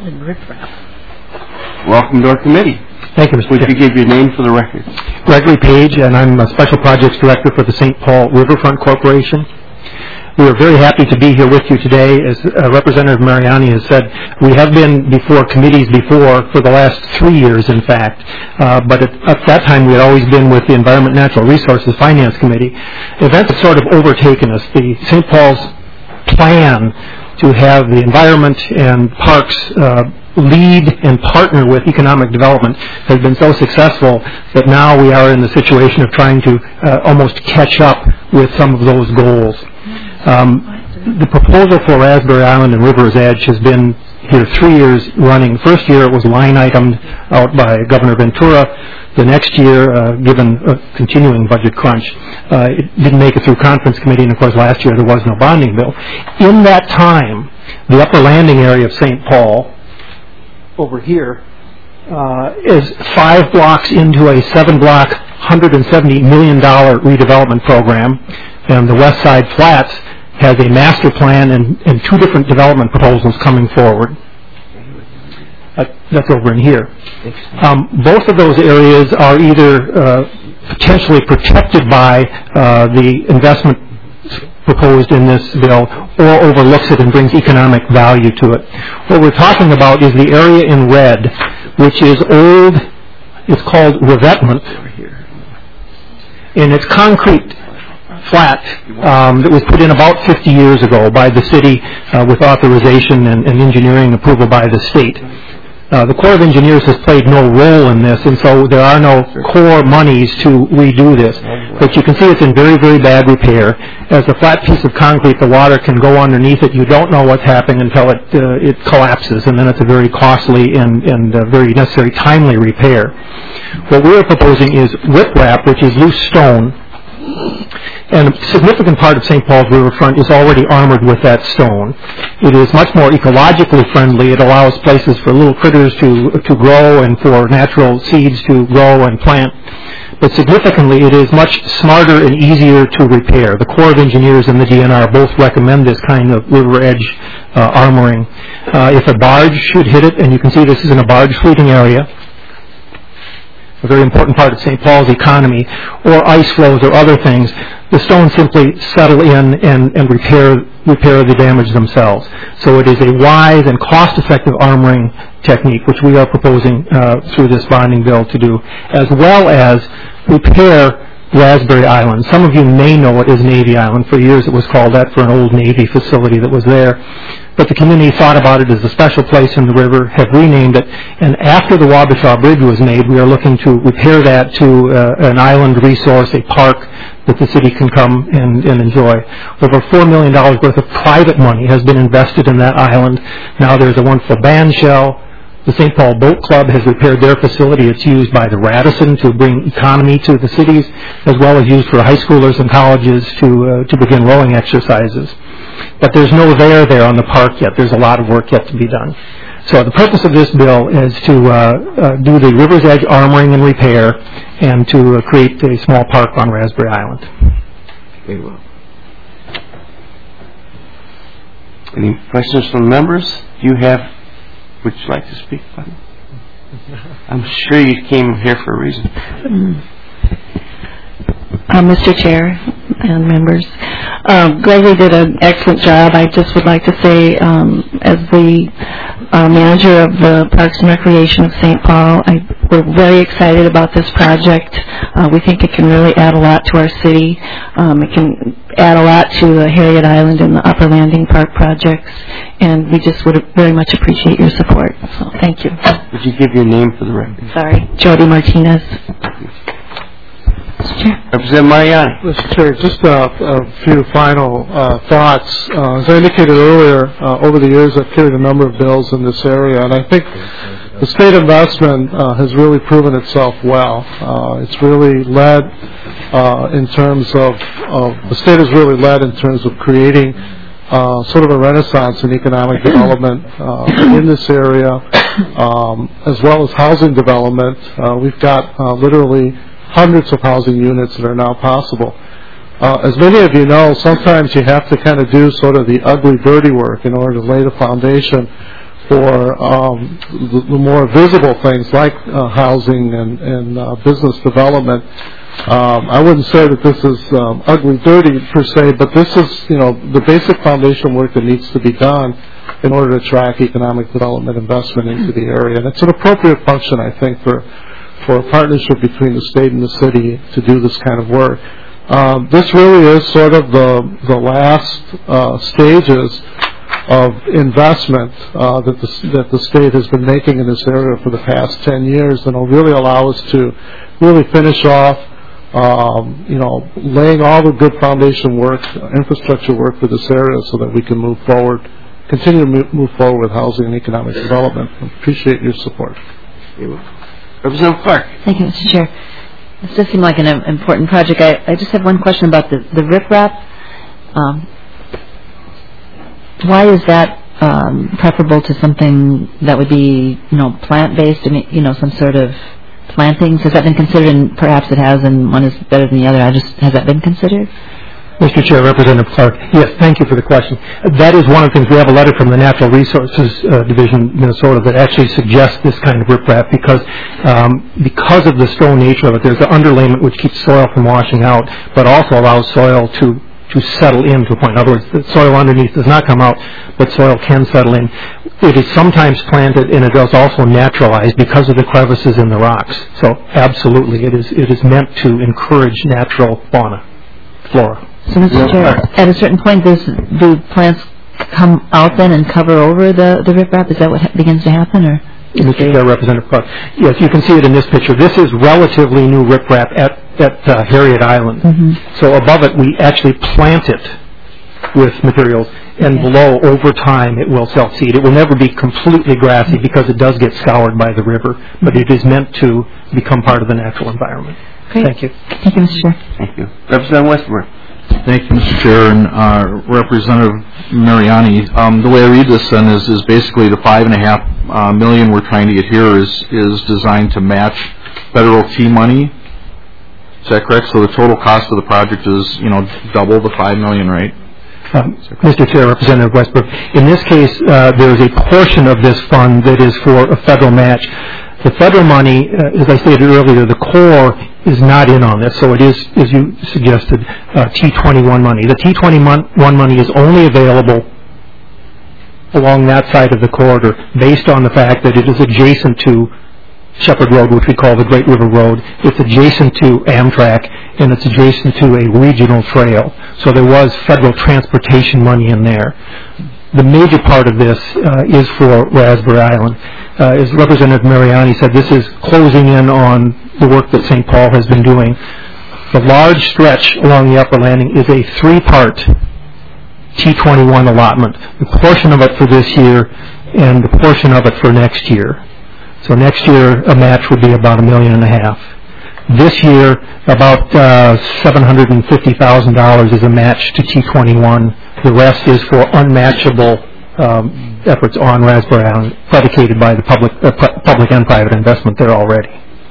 Welcome to our committee. Thank you, Mister Would Chair. you give your name for the record? Gregory Page, and I'm a Special Projects Director for the Saint Paul Riverfront Corporation. We are very happy to be here with you today. As uh, Representative Mariani has said, we have been before committees before for the last three years, in fact. Uh, but at, at that time, we had always been with the Environment and Natural Resources Finance Committee. Events have sort of overtaken us. The Saint Paul's plan to have the environment and parks uh, lead and partner with economic development has been so successful that now we are in the situation of trying to uh, almost catch up with some of those goals. Um, the proposal for Raspberry Island and River's Edge has been here three years running. First year it was line itemed out by Governor Ventura. The next year, uh, given a continuing budget crunch, uh, it didn't make it through conference committee, and of course last year there was no bonding bill. In that time, the upper landing area of Saint Paul, over here, uh, is five blocks into a seven-block, one hundred seventy million dollars redevelopment program, and the West Side Flats has a master plan and, and two different development proposals coming forward. Uh, that's over in here. Um, both of those areas are either uh, potentially protected by uh, the investment proposed in this bill, or overlooks it and brings economic value to it. What we're talking about is the area in red, which is old. It's called revetment, and it's concrete flat um, that was put in about fifty years ago by the city uh, with authorization and, and engineering approval by the state. Uh, the Corps of Engineers has played no role in this, and so there are no core monies to redo this. But you can see it's in very, very bad repair. As a flat piece of concrete, the water can go underneath it. You don't know what's happening until it uh, it collapses, and then it's a very costly and, and uh, very necessary, timely repair. What we're proposing is riprap, which is loose stone, and a significant part of Saint Paul's riverfront is already armored with that stone. It is much more ecologically friendly. It allows places for little critters to to grow and for natural seeds to grow and plant. But significantly, it is much smarter and easier to repair. The Corps of Engineers and the D N R both recommend this kind of river edge uh, armoring. Uh, if a barge should hit it, and you can see this is in a barge fleeting area, a very important part of Saint Paul's economy, or ice flows or other things, the stones simply settle in and, and repair repair the damage themselves. So it is a wise and cost-effective armoring technique, which we are proposing uh, through this bonding bill to do, as well as repair Raspberry Island. Some of you may know it as Navy Island. For years it was called that for an old Navy facility that was there. But the community thought about it as a special place in the river, have renamed it, and after the Wabasha Bridge was made, we are looking to repair that to uh, an island resource, a park that the city can come and, and enjoy. Over four million dollars worth of private money has been invested in that island. Now there's a wonderful band shell. The Saint Paul Boat Club has repaired their facility. It's used by the Radisson to bring economy to the cities, as well as used for high schoolers and colleges to uh, to begin rowing exercises. But there's no there there on the park yet. There's a lot of work yet to be done. So the purpose of this bill is to uh, uh, do the River's Edge armoring and repair, and to uh, create a small park on Raspberry Island. Very well. Any questions from the members? Do you have, would you like to speak? I'm sure you came here for a reason. Uh, Mister Chair and members, um, Gregory did an excellent job. I just would like to say, um, as the uh, manager of the Parks and Recreation of Saint Paul, I, we're very excited about this project. Uh, we think it can really add a lot to our city. Um, it can add a lot to the Harriet Island and the Upper Landing Park projects, and we just would very much appreciate your support. So thank you. Would you give your name for the record? Sorry, Jody Martinez. Representative Mariani. Mister Chair, just uh, a few final uh, thoughts. Uh, as I indicated earlier, uh, over the years I've carried a number of bills in this area, and I think the state investment uh, has really proven itself well. Uh, it's really led uh, in terms of, of, the state has really led in terms of creating uh, sort of a renaissance in economic development uh, in this area, um, as well as housing development. Uh, we've got uh, literally hundreds of housing units that are now possible. Uh, as many of you know, sometimes you have to kind of do sort of the ugly, dirty work in order to lay the foundation for um, the, the more visible things like uh, housing and, and uh, business development. Um, I wouldn't say that this is um, ugly, dirty per se, but this is, you know, the basic foundation work that needs to be done in order to track economic development investment into the area. And it's an appropriate function, I think, for for a partnership between the state and the city to do this kind of work. Um, this really is sort of the the last uh, stages of investment uh, that the that the state has been making in this area for the past ten years, and will really allow us to really finish off um, you know, laying all the good foundation work, uh, infrastructure work for this area so that we can move forward, continue to move, move forward with housing and economic development. I appreciate your support. Representative Clark. Thank you, Mister Chair. This does seem like an um, important project. I, I just have one question about the, the riprap. Um, why is that um, preferable to something that would be, you know, plant-based, I mean, you know, some sort of plantings? Has that been considered? And perhaps it has, and one is better than the other. I just has that been considered? Mister Chair, Representative Clark. Yes, thank you for the question. That is one of the things. We have a letter from the Natural Resources uh, Division, Minnesota, that actually suggests this kind of riprap because um, because of the stone nature of it, there's the underlayment which keeps soil from washing out, but also allows soil to to settle in to a point. In other words, the soil underneath does not come out, but soil can settle in. It is sometimes planted, and it is also naturalized because of the crevices in the rocks. So, absolutely, it is it is meant to encourage natural fauna, flora. So, Mister Chair, at a certain point, does, do plants come out then and cover over the, the riprap? Is that what ha- begins to happen, or? Mister Chair, Representative Clark. Yes, you can see it in this picture. This is relatively new riprap at at uh, Harriet Island. Mm-hmm. So above it, we actually plant it with materials, and okay. below, over time, it will self-seed. It will never be completely grassy because it does get scoured by the river, but it is meant to become part of the natural environment. Great. Thank you. Thank you, Mister Chair. Thank you. Representative Westbrook. Thank you, Mister Chair, and uh, Representative Mariani. Um, the way I read this, then, is, is basically the five and a half uh, million we're trying to get here is is designed to match federal T money. Is that correct? So the total cost of the project is, you know, double the five million, right? Um, Mister Chair, Representative Westbrook. In this case, uh, there is a portion of this fund that is for a federal match. The federal money, uh, as I stated earlier, the Corps is not in on this, so it is, as you suggested, uh, T twenty-one money. The T twenty-one money is only available along that side of the corridor based on the fact that it is adjacent to Shepherd Road, which we call the Great River Road. It's adjacent to Amtrak, and it's adjacent to a regional trail. So there was federal transportation money in there. The major part of this uh, is for Raspberry Island. Uh, as Representative Mariani said, this is closing in on the work that Saint Paul has been doing. The large stretch along the upper landing is a three-part T twenty-one allotment, the portion of it for this year and the portion of it for next year. So next year, a match would be about a million and a half. This year, about uh, seven hundred fifty thousand dollars is a match to T twenty-one. The rest is for unmatchable um, efforts on Raspberry Island, predicated by the public, uh, pu- public and private investment there already.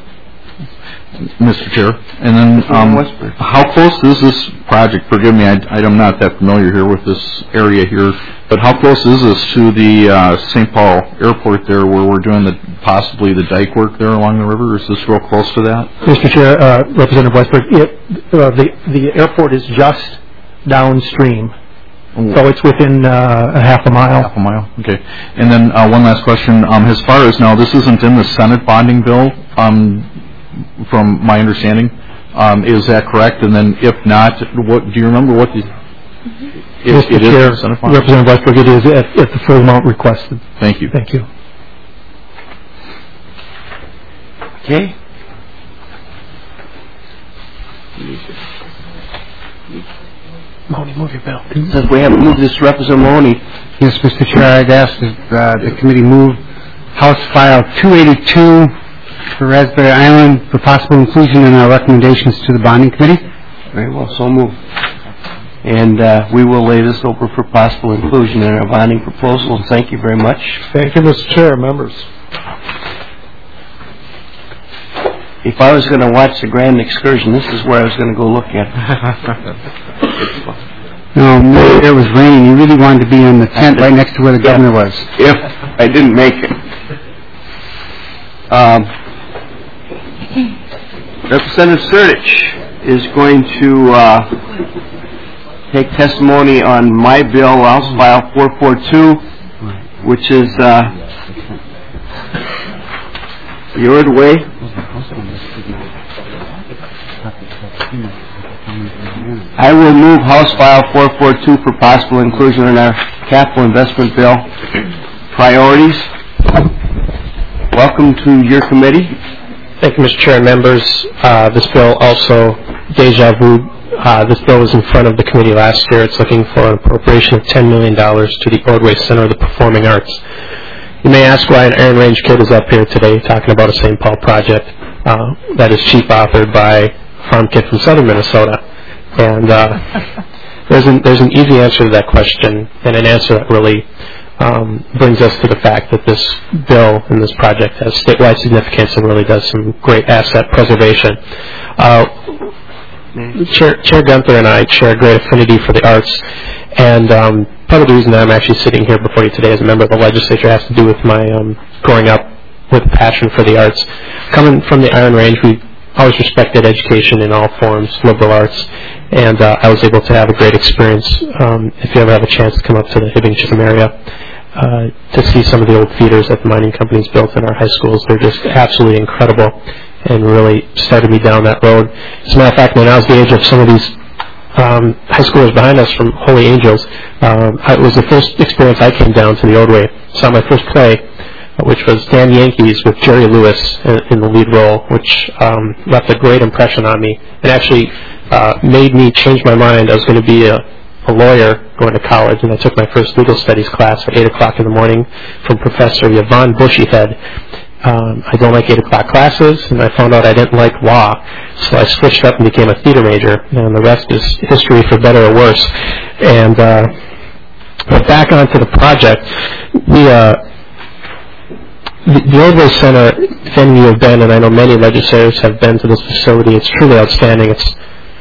Mister Chair, and then um, how close is this project? Forgive me, I, I'm not that familiar here with this area here, but how close is this to the uh, Saint Paul Airport there, where we're doing the possibly the dike work there along the river? Is this real close to that? Mister Chair, uh, Representative Westbrook, it, uh, the the airport is just downstream. So it's within uh, a half a mile. Half a mile, okay. And then uh, one last question. Um, as far as now, this isn't in the Senate bonding bill, um, from my understanding. Um, is that correct? And then if not, what do you remember what the... Mm-hmm. It, Mister it Chair, is Senate bonding? Representative Westbrook, it is at, at the full amount requested. Thank you. Thank you. Okay. Mahoney, move your bill. Since we haven't moved this, Representative Mahoney. Yes, Mister Chair, I'd ask that uh, the committee move House File two eighty-two for Raspberry Island for possible inclusion in our recommendations to the bonding committee. Very well, so move. And uh, we will lay this over for possible inclusion in our bonding proposal. And thank you very much. Thank you, Mister Chair, members. If I was going to watch the Grand Excursion, this is where I was going to go look at. No, maybe it was raining. You really wanted to be in the tent right next to where the if, governor was. If I didn't make it. Um, Representative Surdich is going to uh, take testimony on my bill, House File four forty-two, which is uh, the Ordway. I will move House File four forty-two for possible inclusion in our capital investment bill priorities. Welcome to your committee. Thank you, Mister Chair and members. Uh, this bill also deja vu. Uh, this bill was in front of the committee last year. It's looking for an appropriation of ten million dollars to the Ordway Center of the Performing Arts. You may ask why an Iron Range kid is up here today talking about a Saint Paul project uh, that is chief authored by a farm kid from southern Minnesota. And uh, there's, an, there's an easy answer to that question, and an answer that really um, brings us to the fact that this bill and this project has statewide significance and really does some great asset preservation. Uh, Chair, Chair Gunther and I share a great affinity for the arts, and um, part of the reason that I'm actually sitting here before you today as a member of the legislature has to do with my um, growing up with a passion for the arts. Coming from the Iron Range, we always respected education in all forms, liberal arts, and uh, I was able to have a great experience. Um, if you ever have a chance to come up to the Hibbing-Shim area, uh, to see some of the old theaters that the mining companies built in our high schools, they're just absolutely incredible, and really started me down that road. As a matter of fact, when I was the age of some of these um, high schoolers behind us from Holy Angels, um, it was the first experience I came down to the Ordway. Saw my first play, which was Damn Yankees with Jerry Lewis in, in the lead role, which um, left a great impression on me. It actually uh, made me change my mind. I was going to be a, a lawyer going to college, and I took my first legal studies class at eight o'clock in the morning from Professor Yvonne Bushyhead. Um, I don't like eight o'clock classes, and I found out I didn't like law, so I switched up and became a theater major, and the rest is history for better or worse. And uh, but back onto the project, we uh, the, the Ordway Center, if any of you have been, and I know many legislators have been to this facility, it's truly outstanding. It's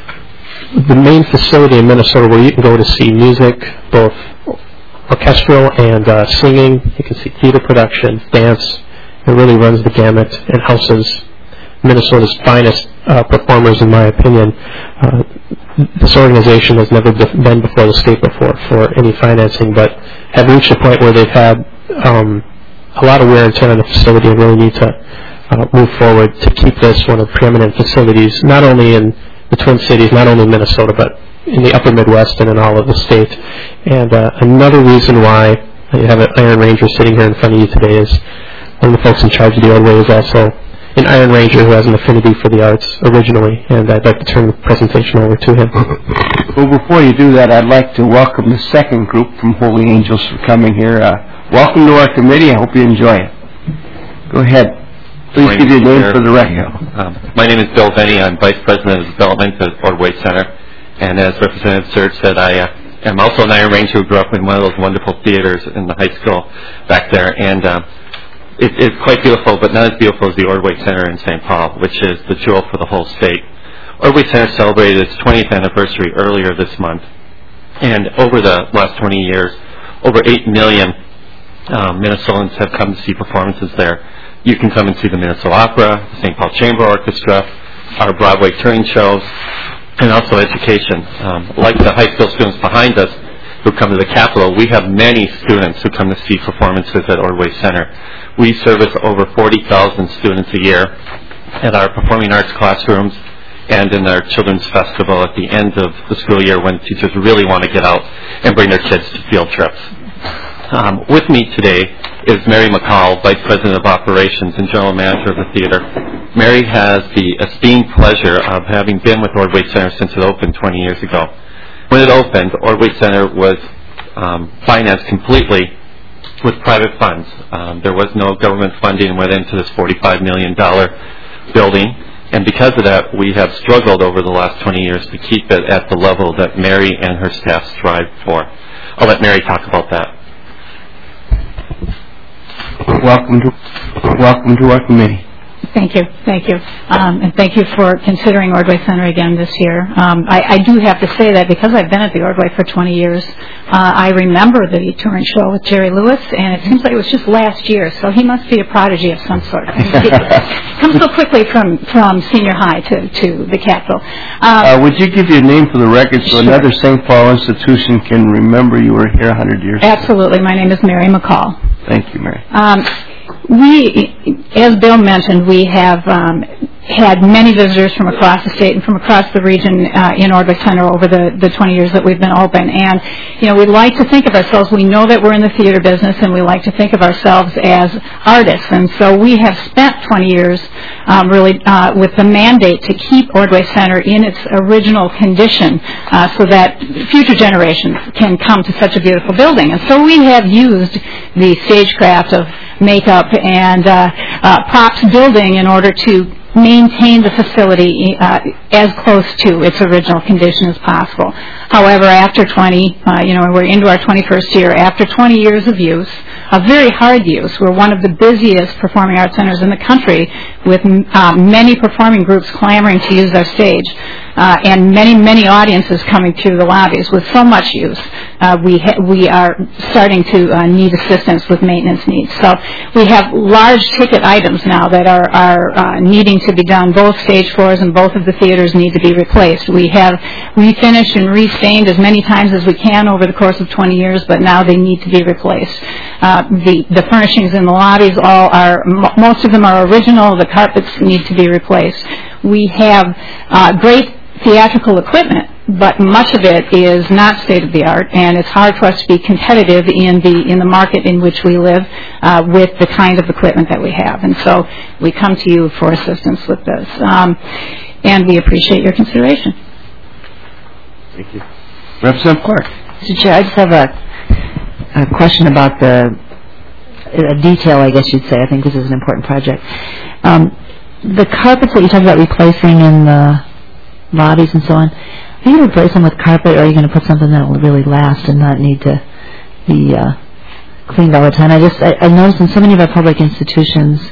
the main facility in Minnesota where you can go to see music, both orchestral and uh, singing. You can see theater production, dance. It really runs the gamut and houses Minnesota's finest uh, performers, in my opinion. Uh, this organization has never been before the state before for any financing, but have reached a point where they've had um, a lot of wear and tear on the facility and really need to uh, move forward to keep this one of the preeminent facilities, not only in the Twin Cities, not only in Minnesota, but in the upper Midwest and in all of the state. And uh, another reason why you have an Iron Ranger sitting here in front of you today is one of the folks in charge of the Ordway is also an Iron Ranger who has an affinity for the arts originally, and I'd like to turn the presentation over to him. Well, before you do that, I'd like to welcome the second group from Holy Angels for coming here. Uh, welcome to our committee. I hope you enjoy it. Go ahead. Please give your name for the record. Um, my name is Bill Benny. I'm Vice President of Development at Ordway Center, and as Representative Serge said, I uh, am also an Iron Ranger who grew up in one of those wonderful theaters in the high school back there, and um, It, it's quite beautiful, but not as beautiful as the Ordway Center in Saint Paul, which is the jewel for the whole state. Ordway Center celebrated its twentieth anniversary earlier this month, and over the last twenty years, over eight million um, Minnesotans have come to see performances there. You can come and see the Minnesota Opera, the Saint Paul Chamber Orchestra, our Broadway touring shows, and also education. Um, like the high school students behind us who come to the Capitol, we have many students who come to see performances at Ordway Center. We service over forty thousand students a year at our performing arts classrooms and in our children's festival at the end of the school year when teachers really want to get out and bring their kids to field trips. Um, with me today is Mary McCall, Vice President of Operations and General Manager of the theater. Mary has the esteemed pleasure of having been with Ordway Center since it opened twenty years ago. When it opened, Ordway Center was um, financed completely with private funds. Um, there was no government funding went into this forty-five million dollars building, and because of that, we have struggled over the last twenty years to keep it at the level that Mary and her staff strive for. I'll let Mary talk about that. Welcome to, welcome to our committee. Thank you, thank you, um, and thank you for considering Ordway Center again this year. Um, I, I do have to say that because I've been at the Ordway for twenty years, uh, I remember the touring show with Jerry Lewis, and it seems like it was just last year, so he must be a prodigy of some sort. Comes so quickly from, from senior high to, to the Capitol. Um, uh, would you give your name for the record so sure. another Saint Paul institution can remember you were here one hundred years ago? Absolutely. My name is Mary McCall. Thank you, Mary. Um, We, as Bill mentioned, we have um, had many visitors from across the state and from across the region uh, in Ordway Center over the, the twenty years that we've been open. And, you know, we like to think of ourselves, we know that we're in the theater business, and we like to think of ourselves as artists. And so we have spent twenty years um, really uh, with the mandate to keep Ordway Center in its original condition uh, so that future generations can come to such a beautiful building. And so we have used the stagecraft of makeup and uh, uh, props building in order to maintain the facility uh, as close to its original condition as possible. However, after twenty, uh, you know, we're into our twenty-first year, after twenty years of use, of very hard use, we're one of the busiest performing arts centers in the country with uh, many performing groups clamoring to use our stage. Uh, and many, many audiences coming through the lobbies with so much use, uh, we ha- we are starting to uh, need assistance with maintenance needs. So we have large ticket items now that are, are uh, needing to be done. Both stage floors and both of the theaters need to be replaced. We have refinished and restained as many times as we can over the course of twenty years, but now they need to be replaced. Uh, the, the furnishings in the lobbies all are, m- most of them are original. The carpets need to be replaced. We have uh, great theatrical equipment, but much of it is not state-of-the-art, and it's hard for us to be competitive in the in the market in which we live uh, with the kind of equipment that we have. And so we come to you for assistance with this, um, and we appreciate your consideration. Thank you. Representative Clark. Mister Chair, I just have a, a question about the a detail, I guess you'd say. I think this is an important project. Um, the carpets that you talked about replacing in the lobbies and so on, are you going to replace them with carpet, or are you going to put something that will really last and not need to be uh, cleaned all the time? I just I, I noticed in so many of our public institutions,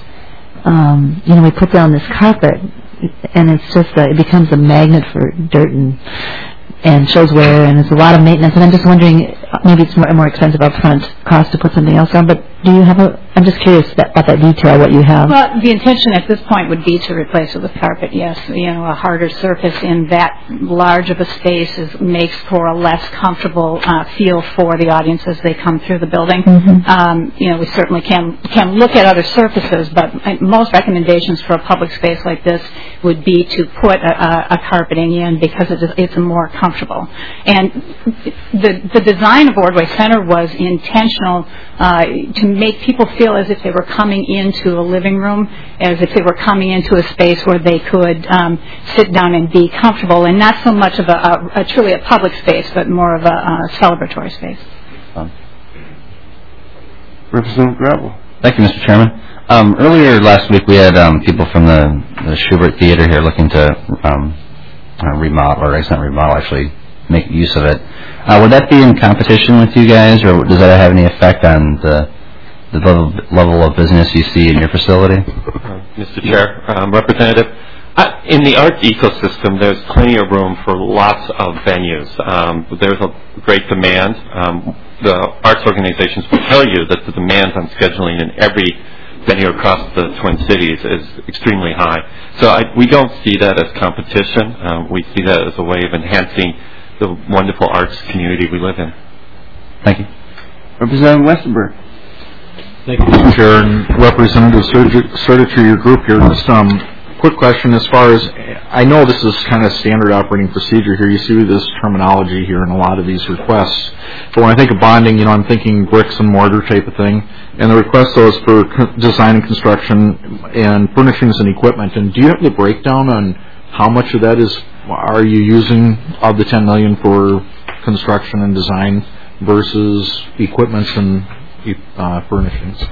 um, you know, we put down this carpet, and it's just a, it becomes a magnet for dirt and and shows wear, and it's a lot of maintenance. And I'm just wondering, maybe it's more more expensive upfront cost to put something else on, but do you have a? I'm just curious about that detail, what you have. Well, the intention at this point would be to replace it with carpet, yes. You know, a harder surface in that large of a space is, makes for a less comfortable uh, feel for the audience as they come through the building. Mm-hmm. Um, you know, we certainly can can look at other surfaces, but most recommendations for a public space like this would be to put a, a, a carpeting in because it is, it's more comfortable. And the the design of Ordway Center was intentional uh, to make people feel as if they were coming into a living room, as if they were coming into a space where they could um, sit down and be comfortable, and not so much of a, a, a truly a public space, but more of a, a celebratory space. Um, Representative Gravel. Thank you, Mister Chairman. Um, earlier last week, we had um, people from the, the Schubert Theater here looking to um, uh, remodel, or I guess not remodel, actually make use of it. Uh, would that be in competition with you guys, or does that have any effect on the, the level, level of business you see in your facility? Uh, Mister Chair, um, Representative, uh, in the arts ecosystem, there's plenty of room for lots of venues. Um, there's a great demand. Um, the arts organizations will tell you that the demand on scheduling in every venue across the Twin Cities is extremely high. So I, we don't see that as competition. Um, we see that as a way of enhancing the wonderful arts community we live in. Thank you. Representative Westenberg. Thank you, Mister Chair, and Representative Serta, your group here. Just um, quick question as far as, I know this is kind of standard operating procedure here. You see this terminology here in a lot of these requests. But when I think of bonding, you know, I'm thinking bricks and mortar type of thing. And the request, though, is for design and construction and furnishings and equipment. And do you have the breakdown on how much of that is, are you using of the ten million dollars for construction and design versus equipments and uh, furnishings?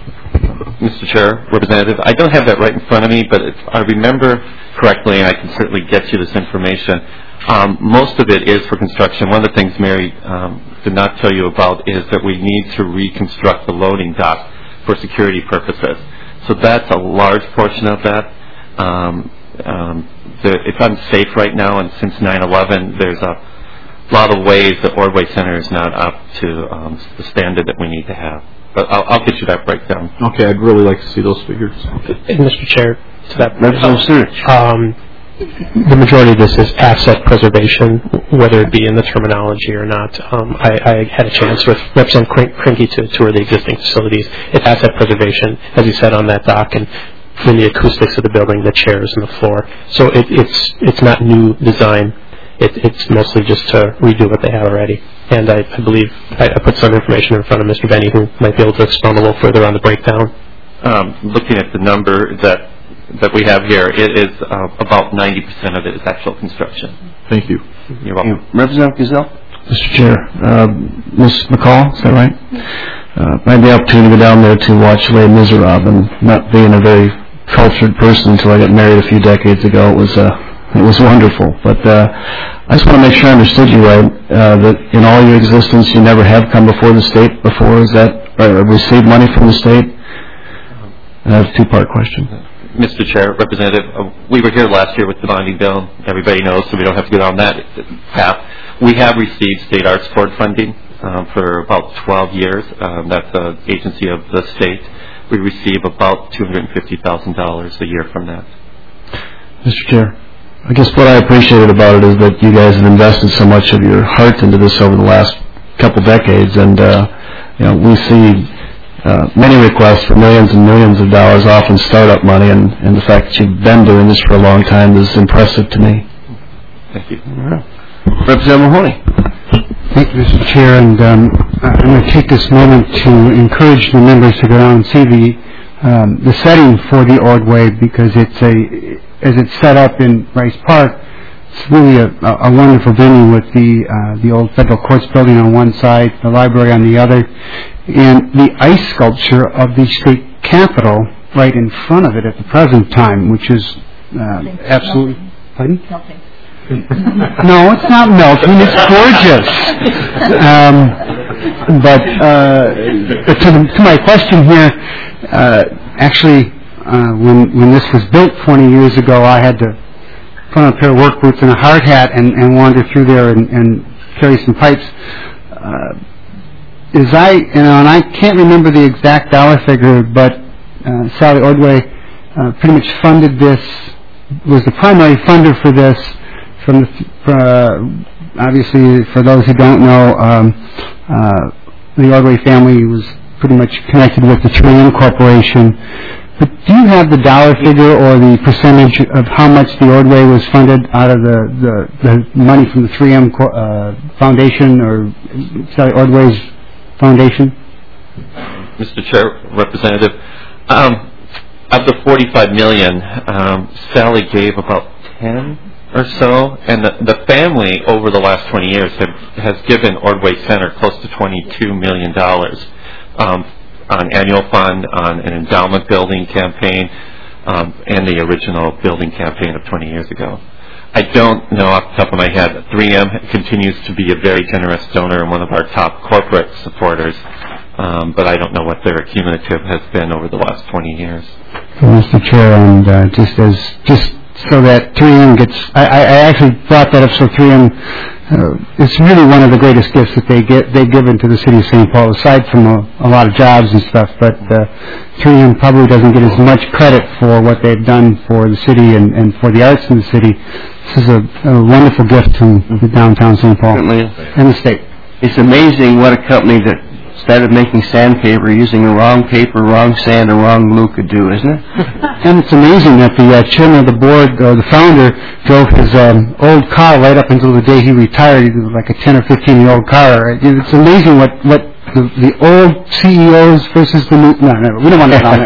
Mister Chair, Representative, I don't have that right in front of me, but if I remember correctly, and I can certainly get you this information, um, most of it is for construction. One of the things Mary um, did not tell you about is that we need to reconstruct the loading dock for security purposes. So that's a large portion of that. Um, um, the, it's unsafe right now, and since nine eleven, there's a lot of ways that Ordway Center is not up to um, the standard that we need to have. But I'll, I'll get you that breakdown. Okay, I'd really like to see those figures. Mister Chair, to that Representative um, the majority of this is asset preservation, whether it be in the terminology or not. Um, I, I had a chance with Representative Krinke to tour the existing facilities. It's asset preservation, as you said, on that dock, and in the acoustics of the building, the chairs and the floor. So it, it's it's not new design. It, it's mostly just to redo what they have already. And I, I believe I, I put some information in front of Mister Benny, who might be able to expound a little further on the breakdown. Um, looking at the number that that we have here, it is uh, about ninety percent of it is actual construction. Thank you. You're welcome. Representative Gazelle? Mister Chair, uh, Miz McCall, is that right? Uh, I had the opportunity to go down there to watch Les Miserables, and not being a very cultured person until I got married a few decades ago, it was uh, it was wonderful. But uh, I just want to make sure I understood you right, uh, that in all your existence you never have come before the state before, is that, or received money from the state? I have a two-part question. Mister Chair, Representative, uh, we were here last year with the bonding bill. Everybody knows, so we don't have to go down that path. We have received state arts board funding um, for about twelve years. Um, that's an agency of the state. We receive about two hundred fifty thousand dollars a year from that. Mister Chair, I guess what I appreciated about it is that you guys have invested so much of your heart into this over the last couple decades, and uh, you know, we see uh, many requests for millions and millions of dollars, often startup money, and, and the fact that you've been doing this for a long time is impressive to me. Thank you. All right. Representative Mahoney. Thank you, Mister Chair, and um, I'm going to take this moment to encourage the members to go down and see the um, the setting for the Ordway, because it's a as it's set up in Rice Park. It's really a, a wonderful venue with the uh, the old federal courts building on one side, the library on the other, and the ice sculpture of the state capitol right in front of it at the present time, which is uh, absolutely. Pardon? No, it's not melting. It's gorgeous. Um, but uh, to, the, to my question here, uh, actually, uh, when when this was built twenty years ago, I had to put on a pair of work boots and a hard hat and, and wander through there and, and carry some pipes. Uh, as I, you know, and I can't remember the exact dollar figure, but uh, Sally Ordway uh, pretty much funded this, was the primary funder for this. From the, uh, obviously, for those who don't know, um, uh, the Ordway family was pretty much connected with the three M Corporation. But do you have the dollar figure or the percentage of how much the Ordway was funded out of the, the, the money from the three M Co- uh, Foundation, or sorry, Ordway's Foundation? Mister Chair, Representative, um, of the forty-five million dollars, um, Sally gave about ten or so, and the, the family over the last twenty years have, has given Ordway Center close to twenty-two million dollars um, on annual fund, on an endowment building campaign, um, and the original building campaign of twenty years ago. I don't know off the top of my head. three M continues to be a very generous donor and one of our top corporate supporters, um, but I don't know what their cumulative has been over the last twenty years. Mister Chair, and uh, just as just so that three M gets, I, I actually brought that up so three M, uh, it's really one of the greatest gifts that they get, they've given to the city of Saint Paul, aside from a, a lot of jobs and stuff, but uh, three M probably doesn't get as much credit for what they've done for the city and, and for the arts in the city. This is a, a wonderful gift to the downtown Saint Paul and the state. It's amazing what a company that started making sandpaper using the wrong paper, wrong sand, and wrong glue could do, isn't it? And it's amazing that the uh, chairman of the board, or the founder, drove his um, old car right up until the day he retired. It was like a ten or fifteen year old car. It's amazing what, what the, the old C E Os versus the new. No, no, we don't want that on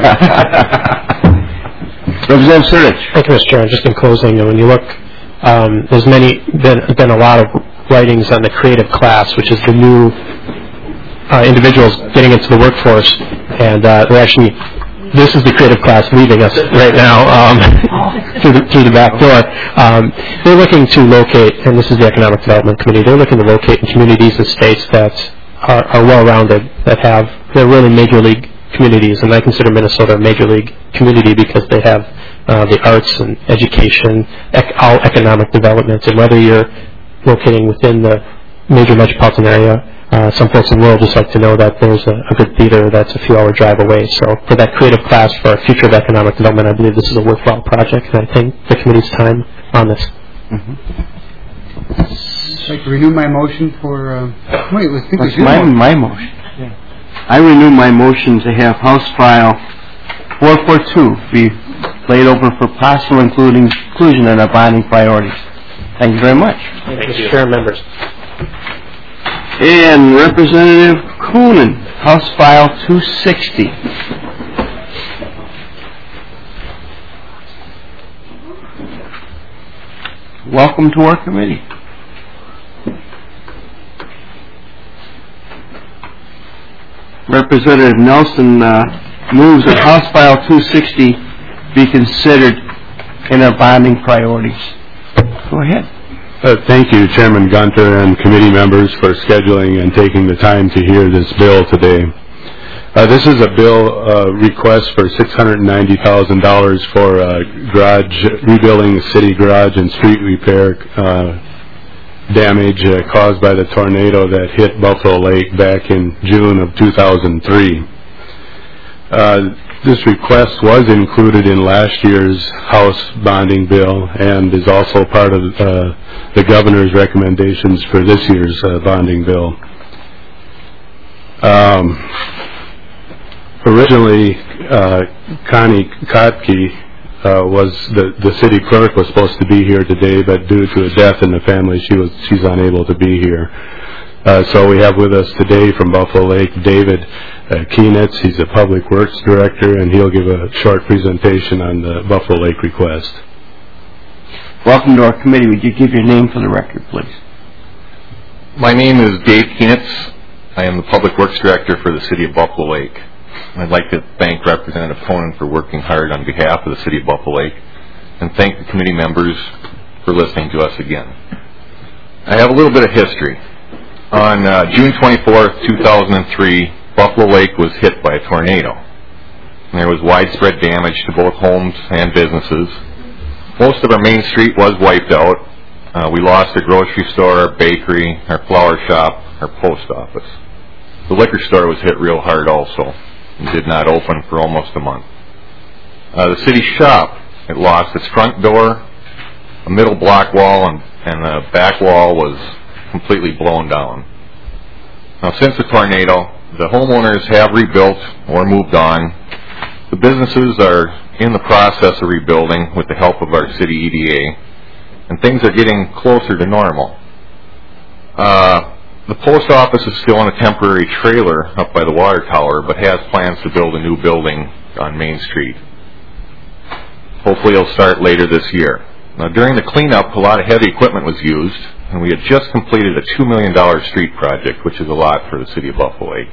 there. Representative Surdich. Thank you, Mister Chairman. Just in closing, when you look, um, there's many been, been a lot of writings on the creative class, which is the new Uh, individuals getting into the workforce, and uh, they're actually, this is the creative class leaving us right now um, through, the, through the back door. Um, they're looking to locate, and this is the Economic Development Committee, they're looking to locate in communities and states that are, are well-rounded, that have, they're really major league communities, and I consider Minnesota a major league community because they have uh, the arts and education, ec- all economic development, and whether you're locating within the major metropolitan area, Uh, some folks in the world just like to know that there's a, a good theater that's a few hour drive away. So for that creative class, for our future of economic development, I believe this is a worthwhile project, and I think the committee's time on this. Mm-hmm. I'd like to renew my motion for, uh, wait, let's think That's my, my motion. Yeah. I renew my motion to have House File four forty-two be laid over for possible including, inclusion in our bonding priorities. Thank you very much. Thank you, Chair and members. And Representative Coonan, House File two sixty. Welcome to our committee. Representative Nelson uh, moves that House File two sixty be considered in our bonding priorities. Go ahead. Uh, thank you, Chairman Gunter and committee members, for scheduling and taking the time to hear this bill today. Uh, this is a bill uh, request for six hundred ninety thousand dollars for uh, garage rebuilding the city garage and street repair uh, damage uh, caused by the tornado that hit Buffalo Lake back in June of two thousand three. Uh, this request was included in last year's House bonding bill and is also part of uh, the governor's recommendations for this year's uh, bonding bill. Um, originally, uh, Connie Kotke uh, was the the city clerk was supposed to be here today, but due to a death in the family, she was she's unable to be here. Uh, so we have with us today from Buffalo Lake David uh, Kienitz. He's a public works director, and he'll give a short presentation on the Buffalo Lake request. Welcome to our committee. Would you give your name for the record, please? My name is Dave Kienitz. I am the public works director for the city of Buffalo Lake. I'd like to thank Representative Coonan for working hard on behalf of the city of Buffalo Lake, and thank the committee members for listening to us again. I have a little bit of history. On uh, June twenty-fourth, two thousand three, Buffalo Lake was hit by a tornado. And there was widespread damage to both homes and businesses. Most of our main street was wiped out. Uh, we lost our grocery store, our bakery, our flower shop, our post office. The liquor store was hit real hard also and did not open for almost a month. Uh, the city shop, it lost its front door, a middle block wall, and, and the back wall was completely blown down. Now, since the tornado, the homeowners have rebuilt or moved on. The businesses are in the process of rebuilding with the help of our city E D A, and things are getting closer to normal. Uh, the post office is still in a temporary trailer up by the water tower, but has plans to build a new building on Main Street. Hopefully it'll start later this year. Now, during the cleanup, a lot of heavy equipment was used, and we had just completed a two million dollars street project, which is a lot for the city of Buffalo Lake.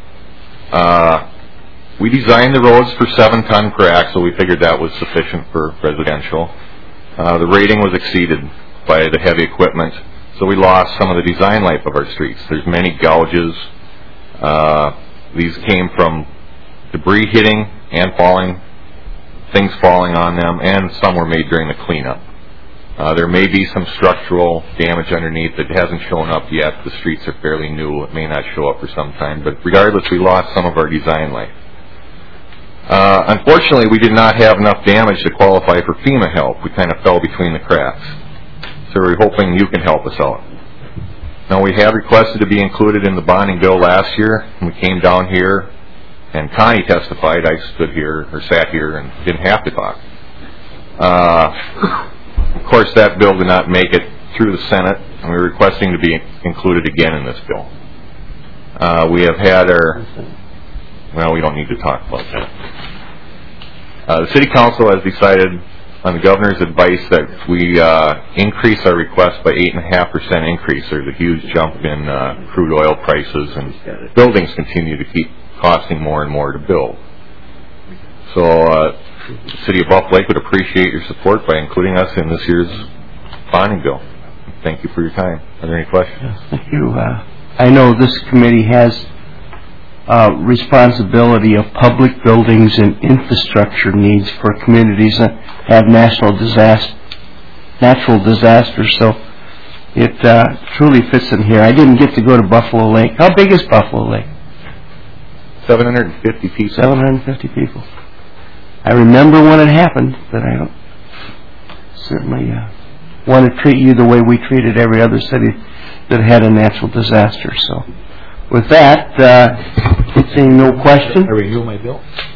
Uh, we designed the roads for seven ton per axle. We figured that was sufficient for residential. Uh, the rating was exceeded by the heavy equipment, so we lost some of the design life of our streets. There's many gouges. Uh, these came from debris hitting and falling, things falling on them, and some were made during the cleanup. Uh, there may be some structural damage underneath that hasn't shown up yet. The streets are fairly new. It may not show up for some time, but regardless, we lost some of our design life. Uh, unfortunately, we did not have enough damage to qualify for FEMA help. We kind of fell between the cracks. So we're hoping you can help us out. Now, we have requested to be included in the bonding bill last year. We came down here, and Connie testified. I stood here, or sat here, and didn't have to talk. Uh... Of course, that bill did not make it through the Senate, and we're requesting to be included again in this bill. Uh, we have had our, well, we don't need to talk about that. Uh, the City Council has decided, on the Governor's advice, that we uh, increase our request by eight point five percent increase. There's a huge jump in uh, crude oil prices, and buildings continue to keep costing more and more to build. So, uh, the City of Buffalo Lake would appreciate your support by including us in this year's bonding bill. Thank you for your time. Are there any questions? Yes, thank you. Uh, I know this committee has uh, responsibility of public buildings and infrastructure needs for communities that have national disaster, natural disasters. So it uh, truly fits in here. I didn't get to go to Buffalo Lake. How big is Buffalo Lake? seven hundred fifty people. seven hundred fifty people. I remember when it happened, but I don't certainly uh, want to treat you the way we treated every other city that had a natural disaster. So, with that, uh, seeing no question. I renew my bill.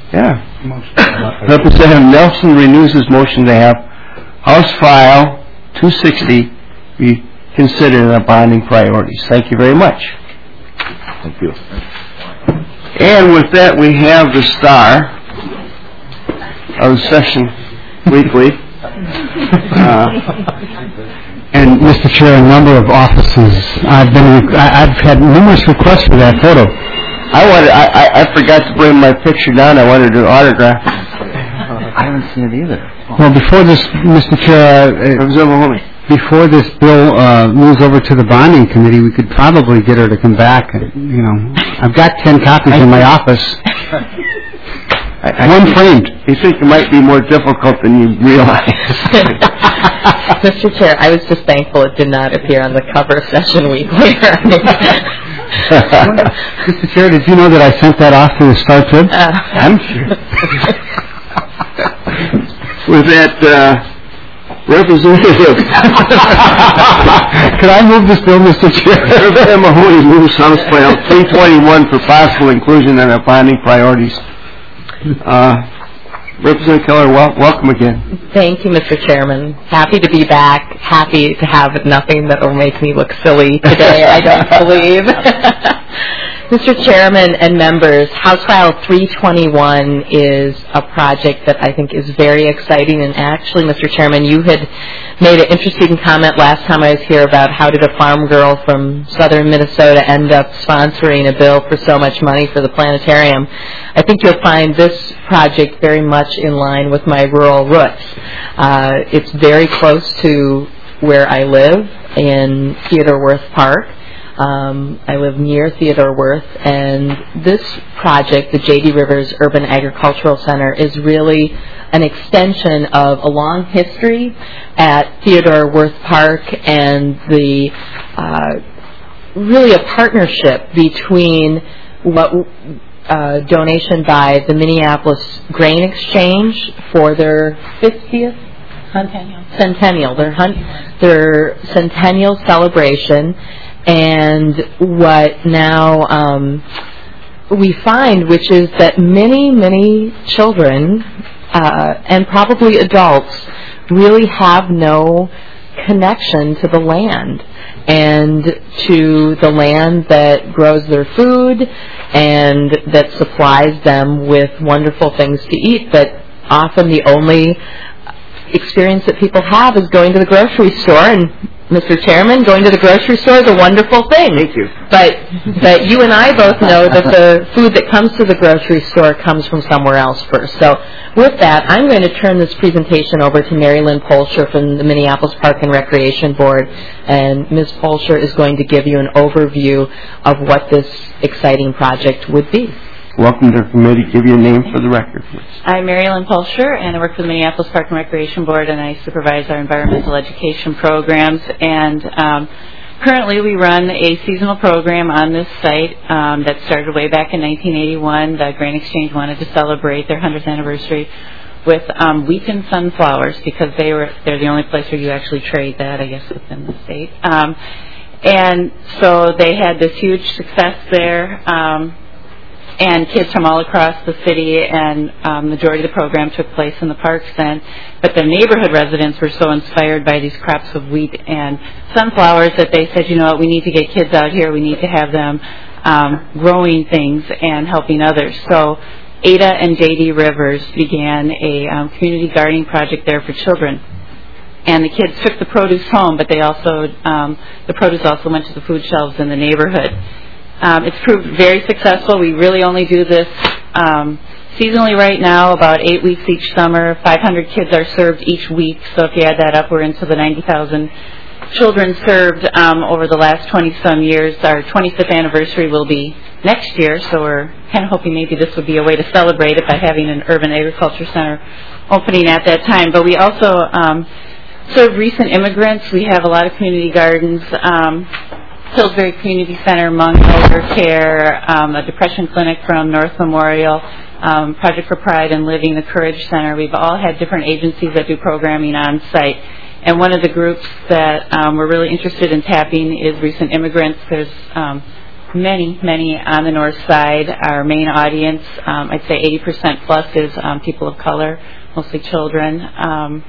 Yeah. Representative Nelson renews his motion to have House File two sixty be considered a bonding priorities. Thank you very much. Thank you. And with that, we have the star of the session weekly. Uh, And, Mister Chair, a number of offices, I've been, I- I've had numerous requests for that photo. I wanted, I, I, I forgot to bring my picture down. I wanted to autograph. I haven't seen it either. Well, before this, Mister Chair, uh, before this bill uh, moves over to the bonding committee, we could probably get her to come back. And, you know, I've got ten copies in my office. I, I One think, framed. You think it might be more difficult than you realize. Mister Chair, I was just thankful it did not appear on the cover Session Weekly. Mister Chair, did you know that I sent that off to the Star Tribune? Uh, I'm sure. With that, uh, Representative. Could I move this bill, Mister Chair? Representative Mahoney moves House File three twenty-one for possible inclusion in our bonding priorities. Uh, Representative Keller, wel- welcome again. Thank you, Mister Chairman. Happy to be back. Happy to have nothing that will make me look silly today, I don't believe. Mister Chairman and members, House File three twenty-one is a project that I think is very exciting. And actually, Mister Chairman, you had made an interesting comment last time I was here about how did a farm girl from southern Minnesota end up sponsoring a bill for so much money for the planetarium. I think you'll find this project very much in line with my rural roots. Uh, it's very close to where I live in Theodore Wirth Park. Um, I live near Theodore Wirth, and this project, the J D Rivers Urban Agricultural Center, is really an extension of a long history at Theodore Wirth Park and the uh, really a partnership between what uh, donation by the Minneapolis Grain Exchange for their fiftieth centennial, centennial their, hun- their centennial celebration. And what now um, we find, which is that many, many children uh, and probably adults really have no connection to the land and to the land that grows their food and that supplies them with wonderful things to eat, but often the only experience that people have is going to the grocery store. And Mister Chairman, going to the grocery store is a wonderful thing. Thank you. But but you and I both know that the food that comes to the grocery store comes from somewhere else first. So with that, I'm going to turn this presentation over to Mary Lynn Polsher from the Minneapolis Park and Recreation Board. And Miz Polsher is going to give you an overview of what this exciting project would be. Welcome to the committee. Give your name for the record, please. I'm Mary Lynn Polsher, and I work for the Minneapolis Park and Recreation Board, and I supervise our environmental education programs. And um, currently we run a seasonal program on this site um, that started way back in nineteen eighty-one. The Grain Exchange wanted to celebrate their hundredth anniversary with um, wheat and sunflowers because they were they're the only place where you actually trade that, I guess, within the state. Um, and so they had this huge success there. Um, And kids from all across the city, and um, majority of the program took place in the parks then. But the neighborhood residents were so inspired by these crops of wheat and sunflowers that they said, you know what, we need to get kids out here. We need to have them um, growing things and helping others. So Ada and J D Rivers began a um, community gardening project there for children. And the kids took the produce home, but they also um, the produce also went to the food shelves in the neighborhood. Um, it's proved very successful. We really only do this um, seasonally right now, about eight weeks each summer. five hundred kids are served each week. So if you add that up, we're into the ninety thousand children served um, over the last twenty-some years. Our twenty-fifth anniversary will be next year, so we're kind of hoping maybe this would be a way to celebrate it by having an urban agriculture center opening at that time. But we also um, serve recent immigrants. We have a lot of community gardens. Um, Pillsbury Community Center, Monk Elder Care, um, a depression clinic from North Memorial, um, Project for Pride and Living, the Courage Center. We've all had different agencies that do programming on site. And one of the groups that um, we're really interested in tapping is recent immigrants. There's um, many, many on the north side. Our main audience, um, I'd say eighty percent plus, is um, people of color, mostly children. Um,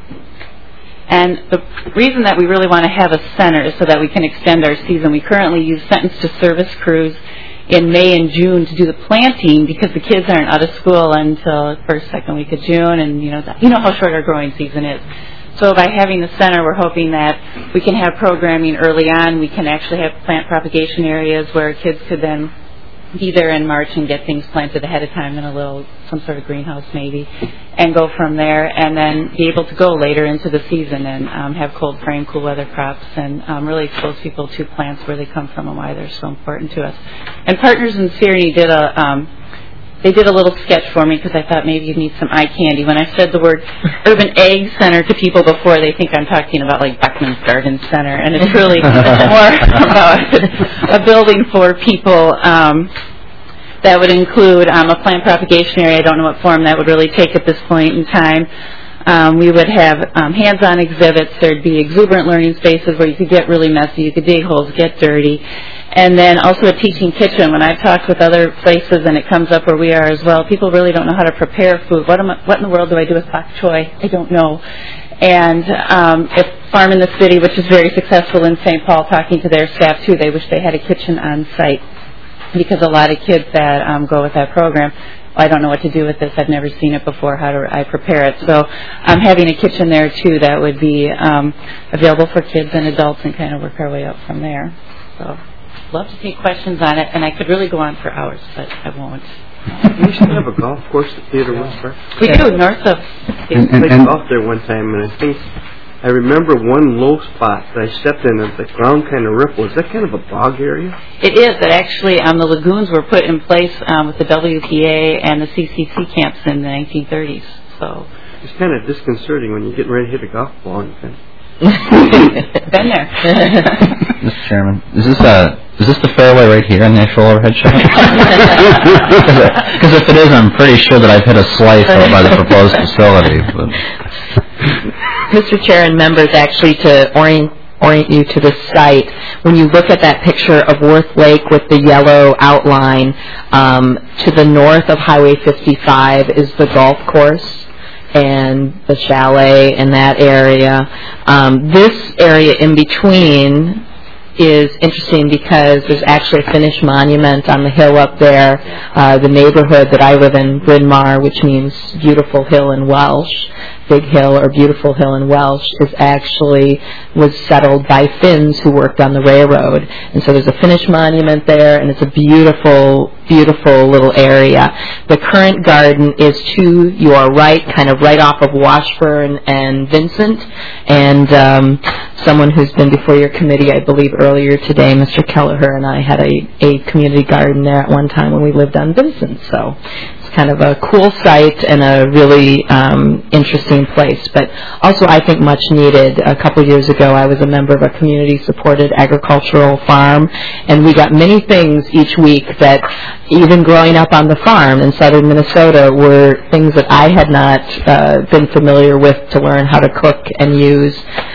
and the reason that we really want to have a center is so that we can extend our season. We currently use sentence to service crews in May and June to do the planting because the kids aren't out of school until the first, second week of June, and you know, you know how short our growing season is. So by having the center, we're hoping that we can have programming early on. We can actually have plant propagation areas where kids could then be there in March and get things planted ahead of time in a little, some sort of greenhouse maybe, and go from there, and then be able to go later into the season and um, have cold frame, cool weather crops, and um, really expose people to plants, where they come from and why they're so important to us. And Partners in Syreney did a um, They did a little sketch for me because I thought maybe you'd need some eye candy. When I said the word Urban Ag Center to people before, they think I'm talking about like Beckman's Garden Center, and it's really more about a building for people um, that would include um, a plant propagation area. I don't know what form that would really take at this point in time. Um, we would have um, hands-on exhibits. There'd be exuberant learning spaces where you could get really messy, you could dig holes, get dirty. And then also a teaching kitchen. When I've talked with other places, and it comes up where we are as well, people really don't know how to prepare food. What, am I, what in the world do I do with bok choy? I don't know. And um, if Farm in the City, which is very successful in Saint Paul, talking to their staff too, they wish they had a kitchen on site, because a lot of kids that um, go with that program, I don't know what to do with this. I've never seen it before. How do I prepare it? So I'm um, having a kitchen there too that would be um, available for kids and adults, and kind of work our way up from there. So love to take questions on it, and I could really go on for hours, but I won't. We used to have a golf course at Theodore Westbrook. We do, north of. And, and, and golf there one time, and I think I remember one low spot that I stepped in, and the ground kind of rippled. Is that kind of a bog area? It is. That actually, um, the lagoons were put in place um, with the W P A and the C C C camps in the nineteen thirties. So it's kind of disconcerting when you're getting ready to hit a golf ball and kind of. Been there. Mister Chairman, is this uh is this the fairway right here in the actual overhead shot? Because if it is, I'm pretty sure that I've hit a slice out by the proposed facility. But. Mister Chair and members, actually to orient orient you to the site, when you look at that picture of Worth Lake with the yellow outline, um, to the north of Highway fifty-five is the golf course and the chalet in that area. Um, this area in between is interesting because there's actually a Finnish monument on the hill up there. Uh, the neighborhood that I live in, Bryn Mawr, which means beautiful hill in Welsh, Big Hill or Beautiful Hill in Welsh, is actually was settled by Finns who worked on the railroad. And so there's a Finnish monument there, and it's a beautiful, beautiful little area. The current garden is to your right, kind of right off of Washburn and Vincent. And um, someone who's been before your committee, I believe earlier today, Mister Kelleher and I had a, a community garden there at one time when we lived on Vincent. So it's kind of a cool site and a really um, interesting place, but also I think much needed. A couple years ago I was a member of a community-supported agricultural farm, and we got many things each week that, even growing up on the farm in southern Minnesota, were things that I had not uh, been familiar with to learn how to cook and use.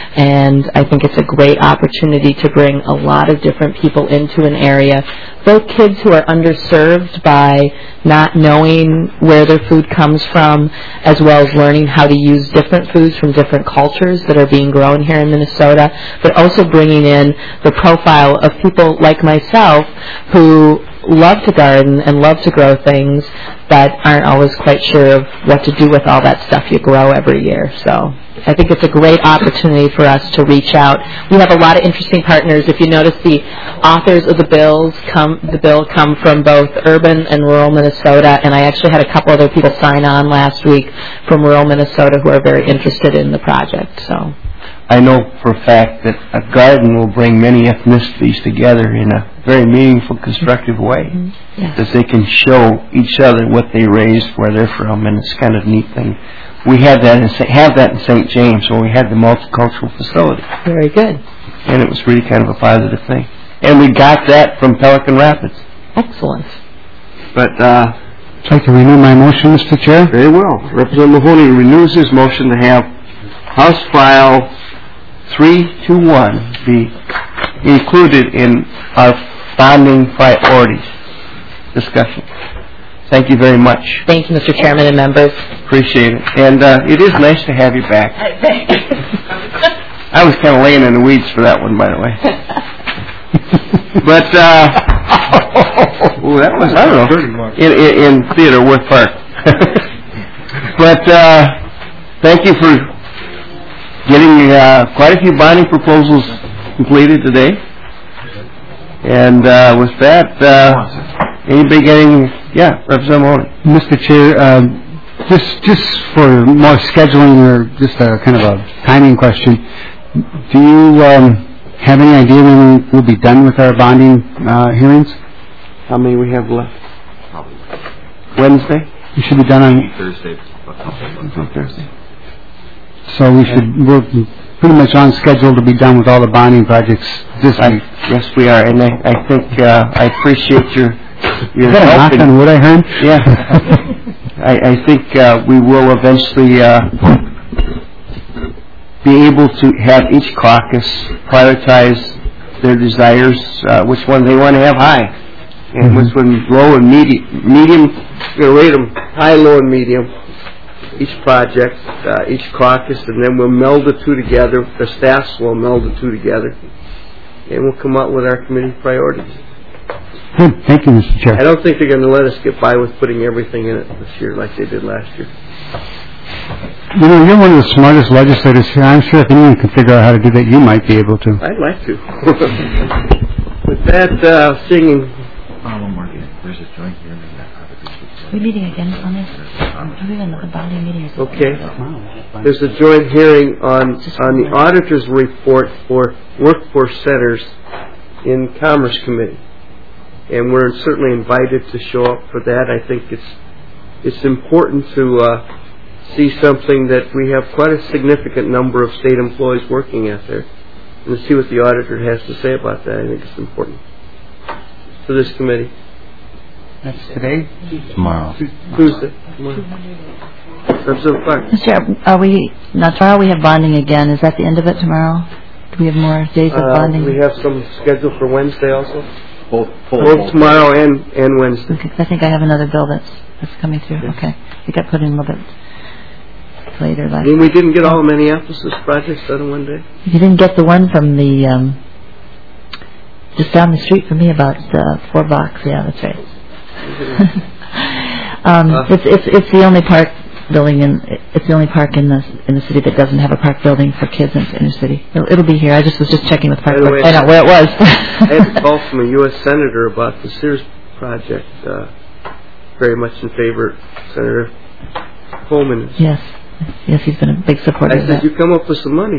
And I think it's a great opportunity to bring a lot of different people into an area, both kids who are underserved by not knowing where their food comes from, as well as learning how to use different foods from different cultures that are being grown here in Minnesota, but also bringing in the profile of people like myself who love to garden and love to grow things, but aren't always quite sure of what to do with all that stuff you grow every year. So I think it's a great opportunity for us to reach out. We have a lot of interesting partners. If you notice, the authors of the bills come, the bill come from both urban and rural Minnesota, and I actually had a couple other people sign on last week from rural Minnesota who are very interested in the project. So I know for a fact that a garden will bring many ethnicities together in a very meaningful, constructive way. Mm-hmm. Yeah. Because they can show each other what they raised, where they're from, and it's kind of a neat thing. We had that in, have that in Saint James when we had the multicultural facility. Very good. And it was really kind of a positive thing. And we got that from Pelican Rapids. Excellent. But, uh... I'd like to renew my motion, Mister Chair. Very well. Representative Mahoney renews his motion to have House File three two one be included in our bonding priorities. Discussion. Thank you very much. Thank you, Mister Chairman and members. Appreciate it. And uh, it is nice to have you back. I was kind of laying in the weeds for that one, by the way. But, uh, oh, that was, I don't know, in, in, in Theodore Worth Park. But uh, thank you for getting uh, quite a few bonding proposals completed today. And uh, with that, uh, anybody getting, yeah, Representative Mahoney. Mister Chair, uh, just just for more scheduling or just a kind of a timing question, do you um, have any idea when we'll be done with our bonding uh, hearings? How many we have left? Wednesday? We should be done on Thursday. Thursday. So we should, we're pretty much on schedule to be done with all the bonding projects this I, week. Yes, we are, and I, I think uh, I appreciate your your Is that a help. knock in- on wood I heard? Yeah. I, I think uh, we will eventually uh, be able to have each caucus prioritize their desires, uh, which one they want to have high, and Mm-hmm. which one low and medium. Medium, we're going to rate them high, low, and medium, each project, uh, each caucus, and then we'll meld the two together. The staffs will meld the two together, and we'll come out with our committee priorities. Good. Thank you, Mister Chair. I don't think they're going to let us get by with putting everything in it this year like they did last year. You know, you're one of the smartest legislators here. I'm sure if anyone can figure out how to do that, you might be able to. I'd like to. With that, uh, singing. There's a joint hearing. Are we meeting again on this? Are we going to the bonding meeting? Or Okay. There's a joint hearing on on the auditor's report for workforce centers in Commerce Committee, and we're certainly invited to show up for that. I think it's it's important to uh, see something that we have quite a significant number of state employees working at there, and to see what the auditor has to say about that. I think it's important for this committee. That's today? Tomorrow. Tuesday. Tomorrow. Representative Clark. Mister Chair, are we, now tomorrow we have bonding again. Is that the end of it tomorrow? Do we have more days of Uh, bonding? we have some scheduled for Wednesday also. Both, Both tomorrow and, and Wednesday. Okay, 'cause I think I have another bill that's, that's coming through. Okay. It got put in a little bit later I last mean, we didn't get all the Minneapolis projects done in one day. You didn't get the one from the, um, just down the street from me about uh, four blocks. Yeah, that's right. um, Uh, it's it's it's the only park building in it's the only park in the in the city that doesn't have a park building for kids in the inner city. It'll, it'll be here. I just was just checking with Park. By the way, I know where it was. I had a call from a U S senator about the Sears project. Uh, very much in favor, Senator Coleman. Yes, yes, he's been a big supporter I of said, that. you come up with some money.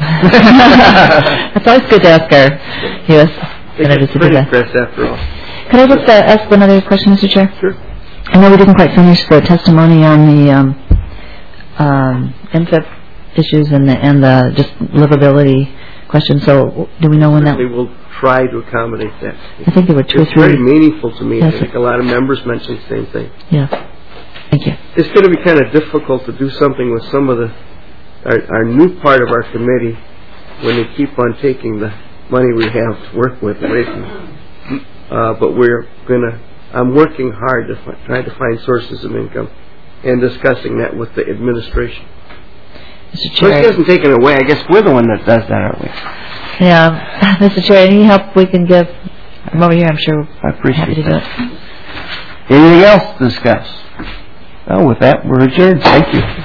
It's always good to ask our U S senators to do Printing that. press after all. Could I just uh, ask one other question, Mister Chair? Sure. I know we didn't quite finish the testimony on the um, um, M F I P issues and the and the just livability question. So, do we know when that? We will try to accommodate that. I think there were two it's or three. very meaningful to me. Yes, I think a lot of members mentioned the same thing. Yes. Thank you. It's going to be kind of difficult to do something with some of the our, our new part of our committee when they keep on taking the money we have to work with away from us. Uh, but we're going to, I'm working hard to fi- try to find sources of income and discussing that with the administration. Mister So Chair. he hasn't taken it away. I guess we're the one that does that, aren't we? Yeah, Mister Chair, any help we can give from over here, I'm sure I appreciate happy to do that. it. Anything else to discuss? Oh, with that, we're adjourned. Thank you.